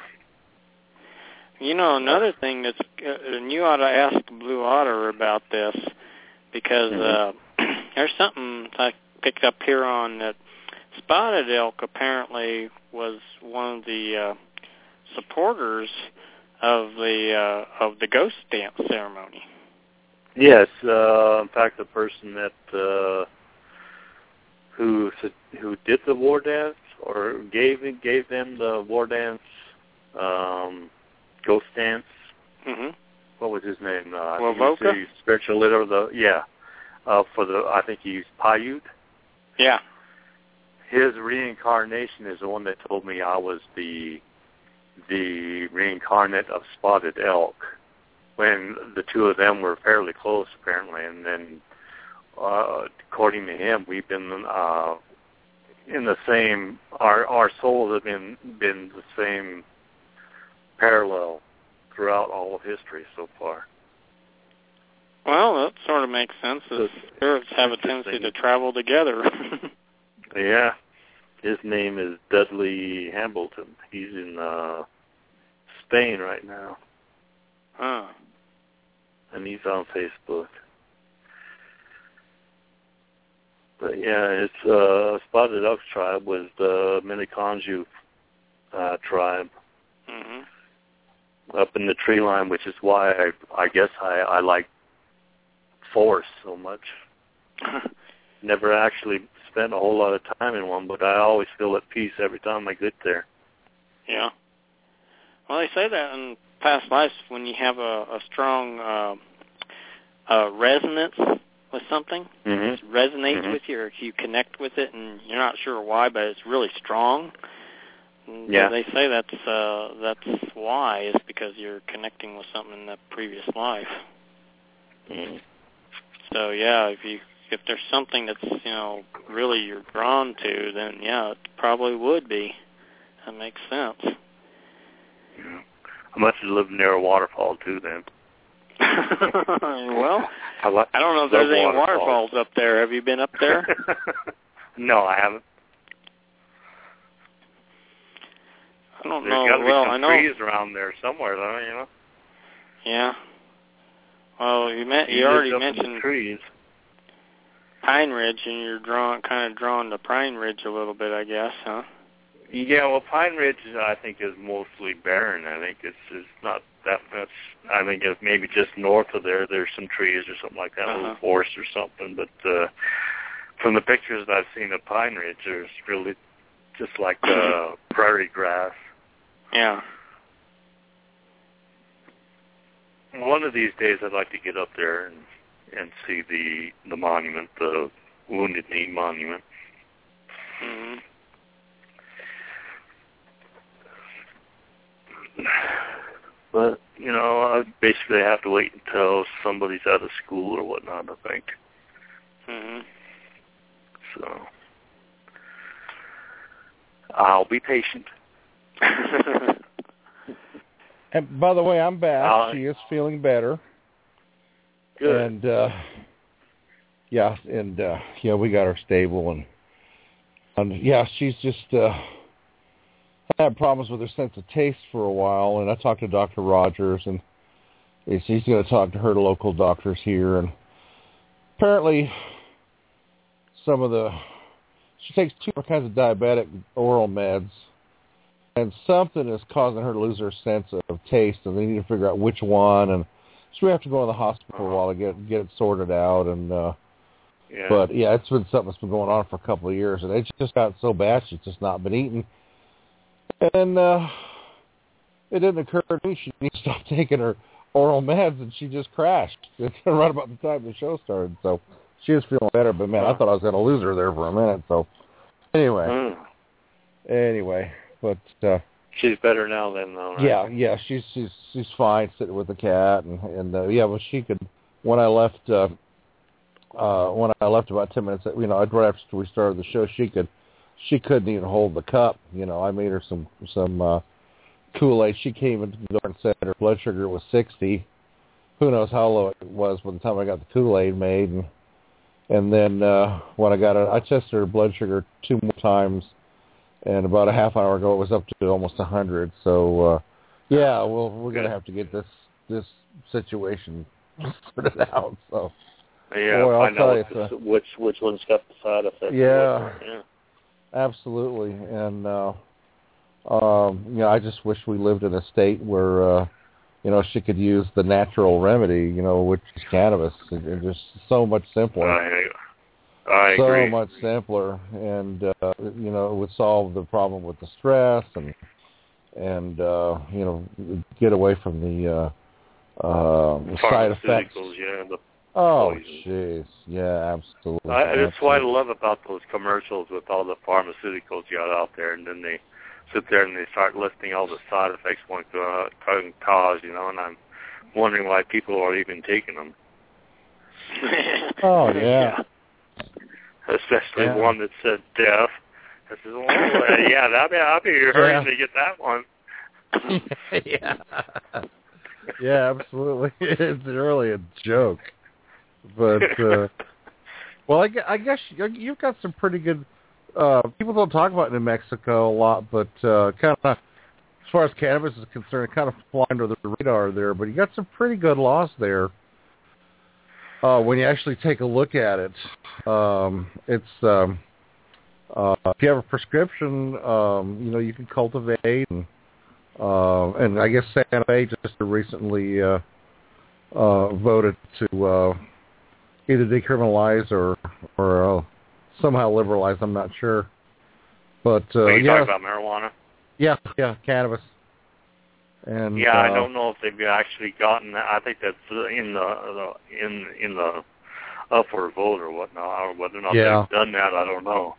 You know, another thing that's, uh, and you ought to ask Blue Otter about this, because uh, there's something I picked up here on that Spotted Elk apparently was one of the uh, supporters of the uh, of the ghost dance ceremony. Yes, uh, in fact, the person that uh, who who did the war dance or gave gave them the war dance. Um, Ghost dance. Mm-hmm. What was his name? Uh, Wovoka? He spiritual leader of the yeah. Uh, for the I think he used Paiute. Yeah. His reincarnation is the one that told me I was the the reincarnate of Spotted Elk. When the two of them were fairly close, apparently, and then uh, according to him, we've been uh, in the same. Our our souls have been been the same. Parallel throughout all of history so far. Well, that sort of makes sense. The spirits have a tendency to travel together. Yeah. His name is Dudley Hambleton. He's in uh, Spain right now. Huh. And he's on Facebook. yeah, it's uh, Spotted Elk tribe was the Miniconjou uh, tribe Mm-hmm. up in the tree line, which is why I, I guess I, I like forests so much. Never actually spent a whole lot of time in one, but I always feel at peace every time I get there. Yeah. Well, they say that in past lives when you have a, a strong uh, uh, resonance with something, Mm-hmm. it resonates Mm-hmm. with you, or if you connect with it and you're not sure why, but it's really strong. Yeah. They say that's uh, that's why, is because you're connecting with something in that previous life. Mm-hmm. So yeah, if you if there's something that's, you know, really you're drawn to, then yeah, it probably would be. That makes sense. Yeah. I must have lived near a waterfall too then. Well, I, like, I don't know if there's any waterfalls. waterfalls up there. Have you been up there? No, I haven't. I don't There's know. got to be well, some I know. trees around there somewhere, though, you know. Yeah. Well, you met, you You already lived up in the mentioned trees. Pine Ridge, and you're drawn, kind of drawn to Pine Ridge a little bit, I guess, huh? Yeah, well, Pine Ridge, I think, is mostly barren. I think it's, it's not that much. I think it's maybe just north of there, there's some trees or something like that, Uh-huh. a little forest or something. But uh, from the pictures that I've seen of Pine Ridge, there's really just like uh, prairie grass. Yeah. One of these days, I'd like to get up there and, and see the the monument, the Wounded Knee Monument. Mm-hmm. But, you know, I basically have to wait until somebody's out of school or whatnot, I think. Mm-hmm. So, I'll be patient. And by the way, I'm back. Uh, she is feeling better. Good. And uh, yeah, and uh, yeah, we got her stable, and, and yeah, she's just uh, had problems with her sense of taste for a while. And I talked to Doctor Rogers, and he's going to talk to her local doctors here. And apparently, some of the she takes two different kinds of diabetic oral meds. And something is causing her to lose her sense of taste, and they need to figure out which one. And so we have to go in the hospital for a while to get get it sorted out. And uh, yeah. but yeah, it's been something that's been going on for a couple of years, and it's just gotten so bad she's just not been eating. And uh, it didn't occur to me she needs to stop taking her oral meds, and she just crashed right about the time the show started. So she is feeling better, but man, I thought I was going to lose her there for a minute. So anyway, Mm. anyway. But uh, She's better now than though, right? yeah, yeah, she's she's she's fine sitting with the cat, and and uh, yeah, well, she could. When I left, uh, uh, when I left about ten minutes, you know, right after we started the show, she could, she couldn't even hold the cup. You know, I made her some some uh, Kool-Aid. She came into the door and said her blood sugar was sixty. Who knows how low it was by the time I got the Kool-Aid made, and and then uh, when I got it, I tested her blood sugar two more times. And about a half hour ago, it was up to almost one hundred. So, uh, yeah, well, we're going to have to get this this situation sorted out. So, Yeah, boy, I'll find tell out you, which, it's a- which which one's got the side effects. Yeah. yeah. absolutely. And, uh, um, you know, I just wish we lived in a state where, uh, you know, she could use the natural remedy, you know, which is cannabis. It, it's just so much simpler. I, I so agree. much simpler, and uh, you know, it would solve the problem with the stress, and and uh, you know, get away from the uh, uh, side effects. Pharmaceuticals, yeah. The Oh, poison. jeez, yeah, absolutely. I, that's what I absolutely. love about those commercials with all the pharmaceuticals you got out there, and then they sit there and they start listing all the side effects one can cause, you know, and I'm wondering why people are even taking them. Oh yeah. Especially Yeah. one that said death. I said, oh, uh, yeah, that'd be, I'll be hurrying Yeah. to get that one. yeah. Yeah, absolutely. It's really a joke, but uh, well, I, gue- I guess you- you've got some pretty good. Uh, people don't talk about New Mexico a lot, but uh, kind of as far as cannabis is concerned, kind of fly under the radar there. But you got some pretty good laws there. uh, when you actually take a look at it, um, it's um, uh, if you have a prescription, um, you know, you can cultivate, and, uh, and I guess Santa Fe just recently uh, uh, voted to uh, either decriminalize or or uh, somehow liberalize. I'm not sure, but uh, Are you yeah, talking about marijuana? Yeah, yeah, cannabis. And yeah, uh, I don't know if they've actually gotten that. I think that's in the, the in in the upward vote or whatnot, or whether or not yeah. they've done that, I don't know.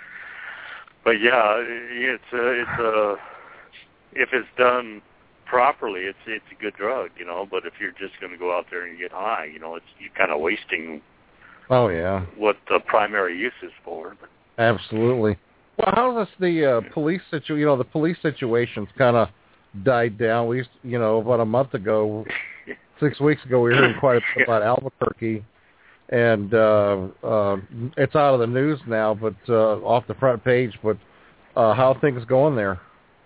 But yeah, it's a, it's a if it's done properly, it's it's a good drug, you know. But if you're just going to go out there and get high, you know, it's you're kind of wasting. Oh yeah. What the primary use is for. But. Absolutely. Well, how's this the uh, police situ? You know, the police situation's kind of died down. We, used, you know, about a month ago, six weeks ago, we were hearing quite a bit about Albuquerque, and uh, uh, it's out of the news now, but uh, off the front page. But uh, how are things going there?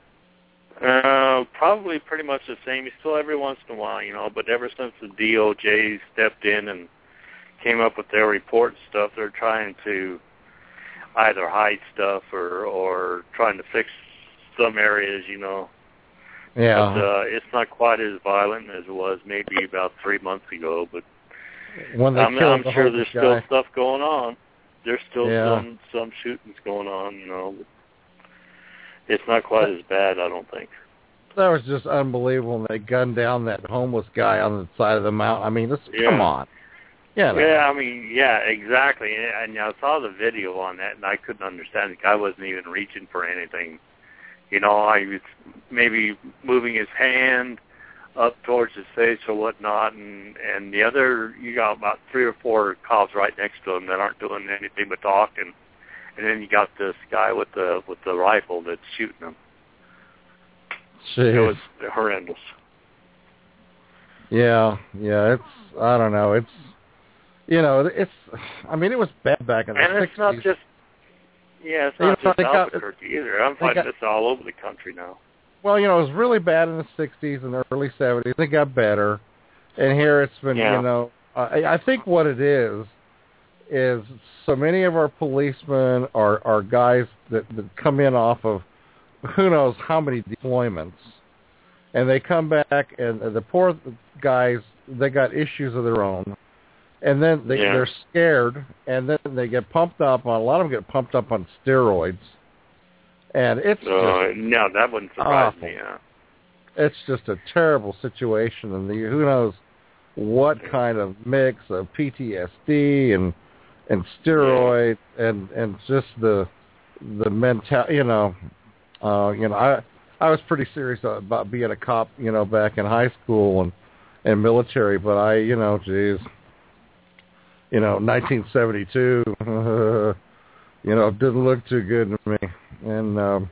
Uh, probably pretty much the same. Still every once in a while, you know. But ever since the D O J stepped in and came up with their report and stuff, they're trying to either hide stuff or or trying to fix some areas, you know. Yeah. But uh, it's not quite as violent as it was maybe about three months ago. But when they I'm, killed I'm the sure there's guy. still stuff going on. There's still yeah. some some shootings going on, you know. But it's not quite as bad, I don't think. That was just unbelievable. And they gunned down that homeless guy on the side of the mountain. I mean, this, yeah. come on. Yeah, no. yeah, I mean, yeah, exactly. And I saw the video on that, and I couldn't understand. The guy wasn't even reaching for anything. You know, I was maybe moving his hand up towards his face or whatnot, and and the other, you got about three or four cops right next to him that aren't doing anything but talking, and then you got this guy with the with the rifle that's shooting him. Jeez. It was horrendous. Yeah, yeah, it's I don't know, it's. You know, it's, I mean, it was bad back in the and sixties. And it's not just, yeah, it's you not know, just Albuquerque got, either. I'm finding this all over the country now. Well, you know, it was really bad in the sixties and the early seventies. It got better. And here it's been, yeah. you know, I, I think what it is, is so many of our policemen are, are guys that, that come in off of who knows how many deployments. And they come back, and the poor guys, they got issues of their own. And then they, yeah. they're scared, and then they get pumped up on, a lot of them get pumped up on steroids. And it's uh, just no, that wouldn't surprise awful. me, yeah. It's just a terrible situation, and the, who knows what kind of mix of P T S D and and steroid yeah. and and just the the mental, you know, uh, you know, I I was pretty serious about being a cop, you know, back in high school and and military, but I, you know, geez. You know, nineteen seventy-two, uh, you know, didn't look too good to me. And um,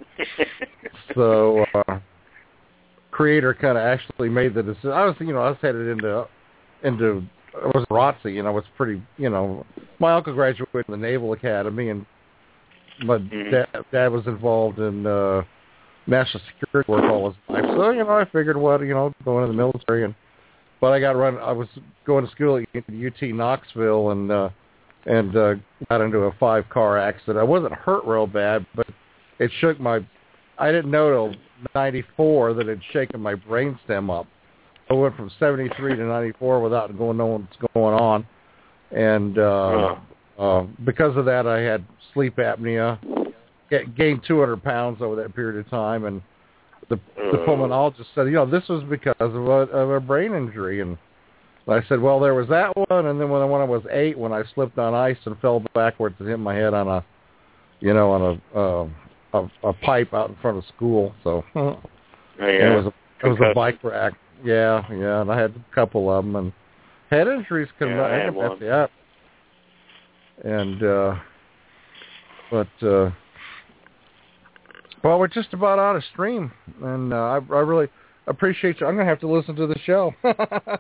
so uh, Creator kind of actually made the decision. I was, you know, I was headed into, into I was R O T C, you know, I was pretty, you know, my uncle graduated in the Naval Academy, and my mm-hmm. dad, dad was involved in uh, national security work all his life. So, you know, I figured, what, you know, going in the military and But I got run. I was going to school at U T Knoxville, and uh, and uh, got into a five-car accident. I wasn't hurt real bad, but it shook my. I didn't know till ninety-four that it had shaken my brainstem up. I went from seventy-three to ninety-four without going knowing what's going on, and uh, oh. uh, because of that, I had sleep apnea. Get, gained two hundred pounds over that period of time, and. The, the pulmonologist said, you know, this was because of a, of a brain injury. And I said, well, there was that one. And then when I, when I was eight, when I slipped on ice and fell backwards and hit my head on a, you know, on a uh, a, a pipe out in front of school. So oh, yeah. it was a, it was a bike wreck. Yeah, yeah. And I had a couple of them. And head injuries can, yeah, can mess you up. And, uh, but, uh, well, we're just about out of stream, and uh, I, I really appreciate you. I'm going to have to listen to the show. uh,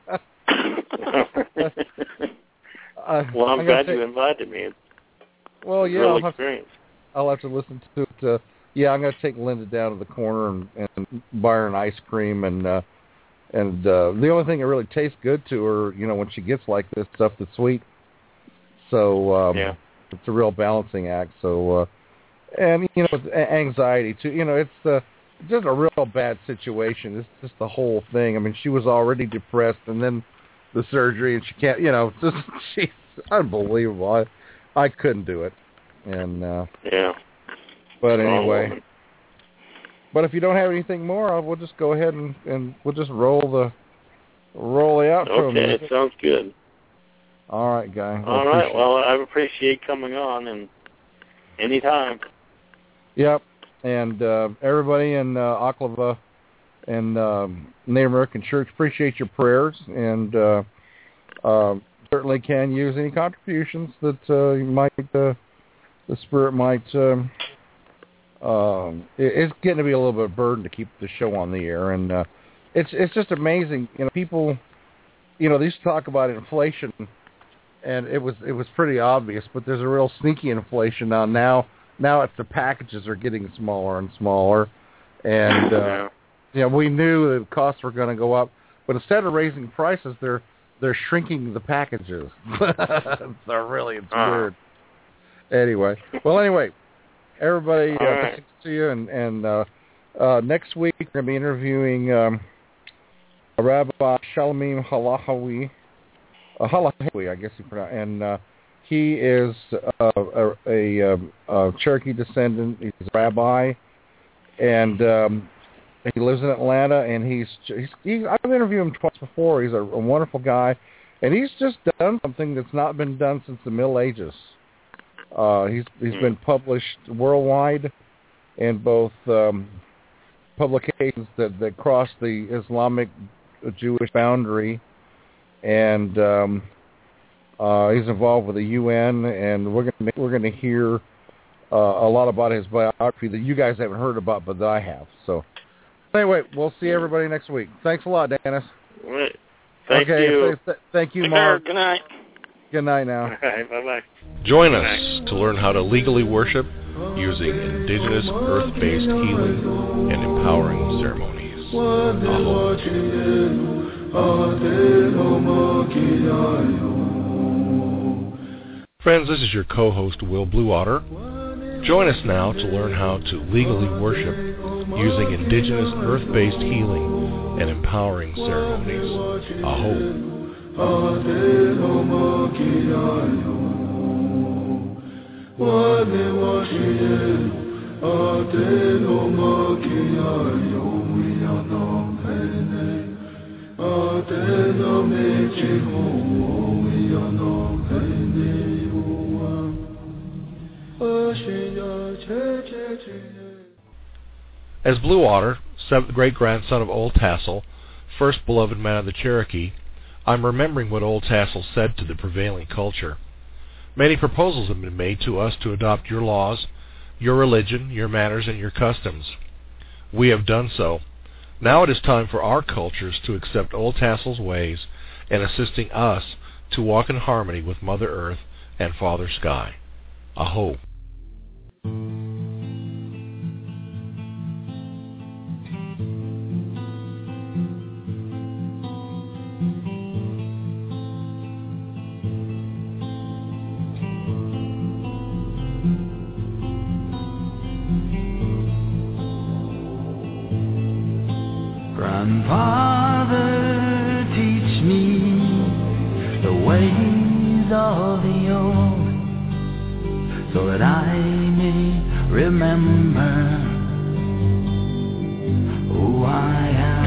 well, I'm, I'm glad take, you invited me. It's well, yeah, real I'll have, experience. To, I'll have to listen to it. Uh, yeah, I'm going to take Linda down to the corner and, and buy her an ice cream and uh, and uh, the only thing that really tastes good to her, you know, when she gets like this stuff that's sweet. So um, yeah. it's a real balancing act. So, uh, and you know, it's anxiety too. You know, it's uh, just a real bad situation. It's just the whole thing. I mean, she was already depressed, and then the surgery, and she can't. You know, just she's unbelievable. I, I couldn't do it. And uh, yeah. But anyway. But if you don't have anything more, we'll just go ahead and, and we'll just roll the roll the outro. Okay, it sounds good. All right, Guy. All right. Well, I appreciate coming on, and anytime. Yep. And uh, everybody in uh, Oklahoma and um, Native American Church, appreciate your prayers, and uh, uh, certainly can use any contributions that uh, you might uh, the Spirit might. Um, um, it, it's getting to be a little bit of a burden to keep the show on the air, and uh, it's it's just amazing. You know, people, you know, they used to talk about inflation. And it was it was pretty obvious, but there's a real sneaky inflation now. Now, now it's the packages are getting smaller and smaller, and uh, you know, we knew the costs were going to go up, but instead of raising prices, they're they're shrinking the packages. So really, it's uh. weird. Anyway, well, anyway, everybody, uh, right. thanks to you, and and uh, uh, next week we're going to be interviewing um, Rabbi Shalomim Halahawi. Uh, Halahawi, I guess you pronounce, and uh, he is uh, a, a, a Cherokee descendant. He's a rabbi, and um, he lives in Atlanta. And he's, he's, he's I've interviewed him twice before. He's a, a wonderful guy, and he's just done something that's not been done since the Middle Ages. Uh, he's he's been published worldwide in both um, publications that, that cross the Islamic Jewish boundary. And um, uh, he's involved with the U N, and we're going to we're going to hear uh, a lot about his biography that you guys haven't heard about, but that I have. So, anyway, we'll see everybody next week. Thanks a lot, Dennis. All right. Thank okay, you. Th- thank you, Mark. Good night. Good night now. All right. Bye bye. Join us to learn how to legally worship using indigenous earth-based healing and empowering ceremonies. Aho. Friends, this is your co-host, Will Bluewater. Join us now to learn how to legally worship using indigenous earth-based healing and empowering ceremonies. Aho. As Bluewater, seventh great-grandson of Old Tassel, first beloved man of the Cherokee, I'm remembering what Old Tassel said to the prevailing culture. Many proposals have been made to us to adopt your laws, your religion, your manners, and your customs. We have done so. Now it is time for our cultures to accept Old Tassel's ways and assisting us to walk in harmony with Mother Earth and Father Sky. Aho. Grandfather, teach me the ways of the old, so that I may remember who I am.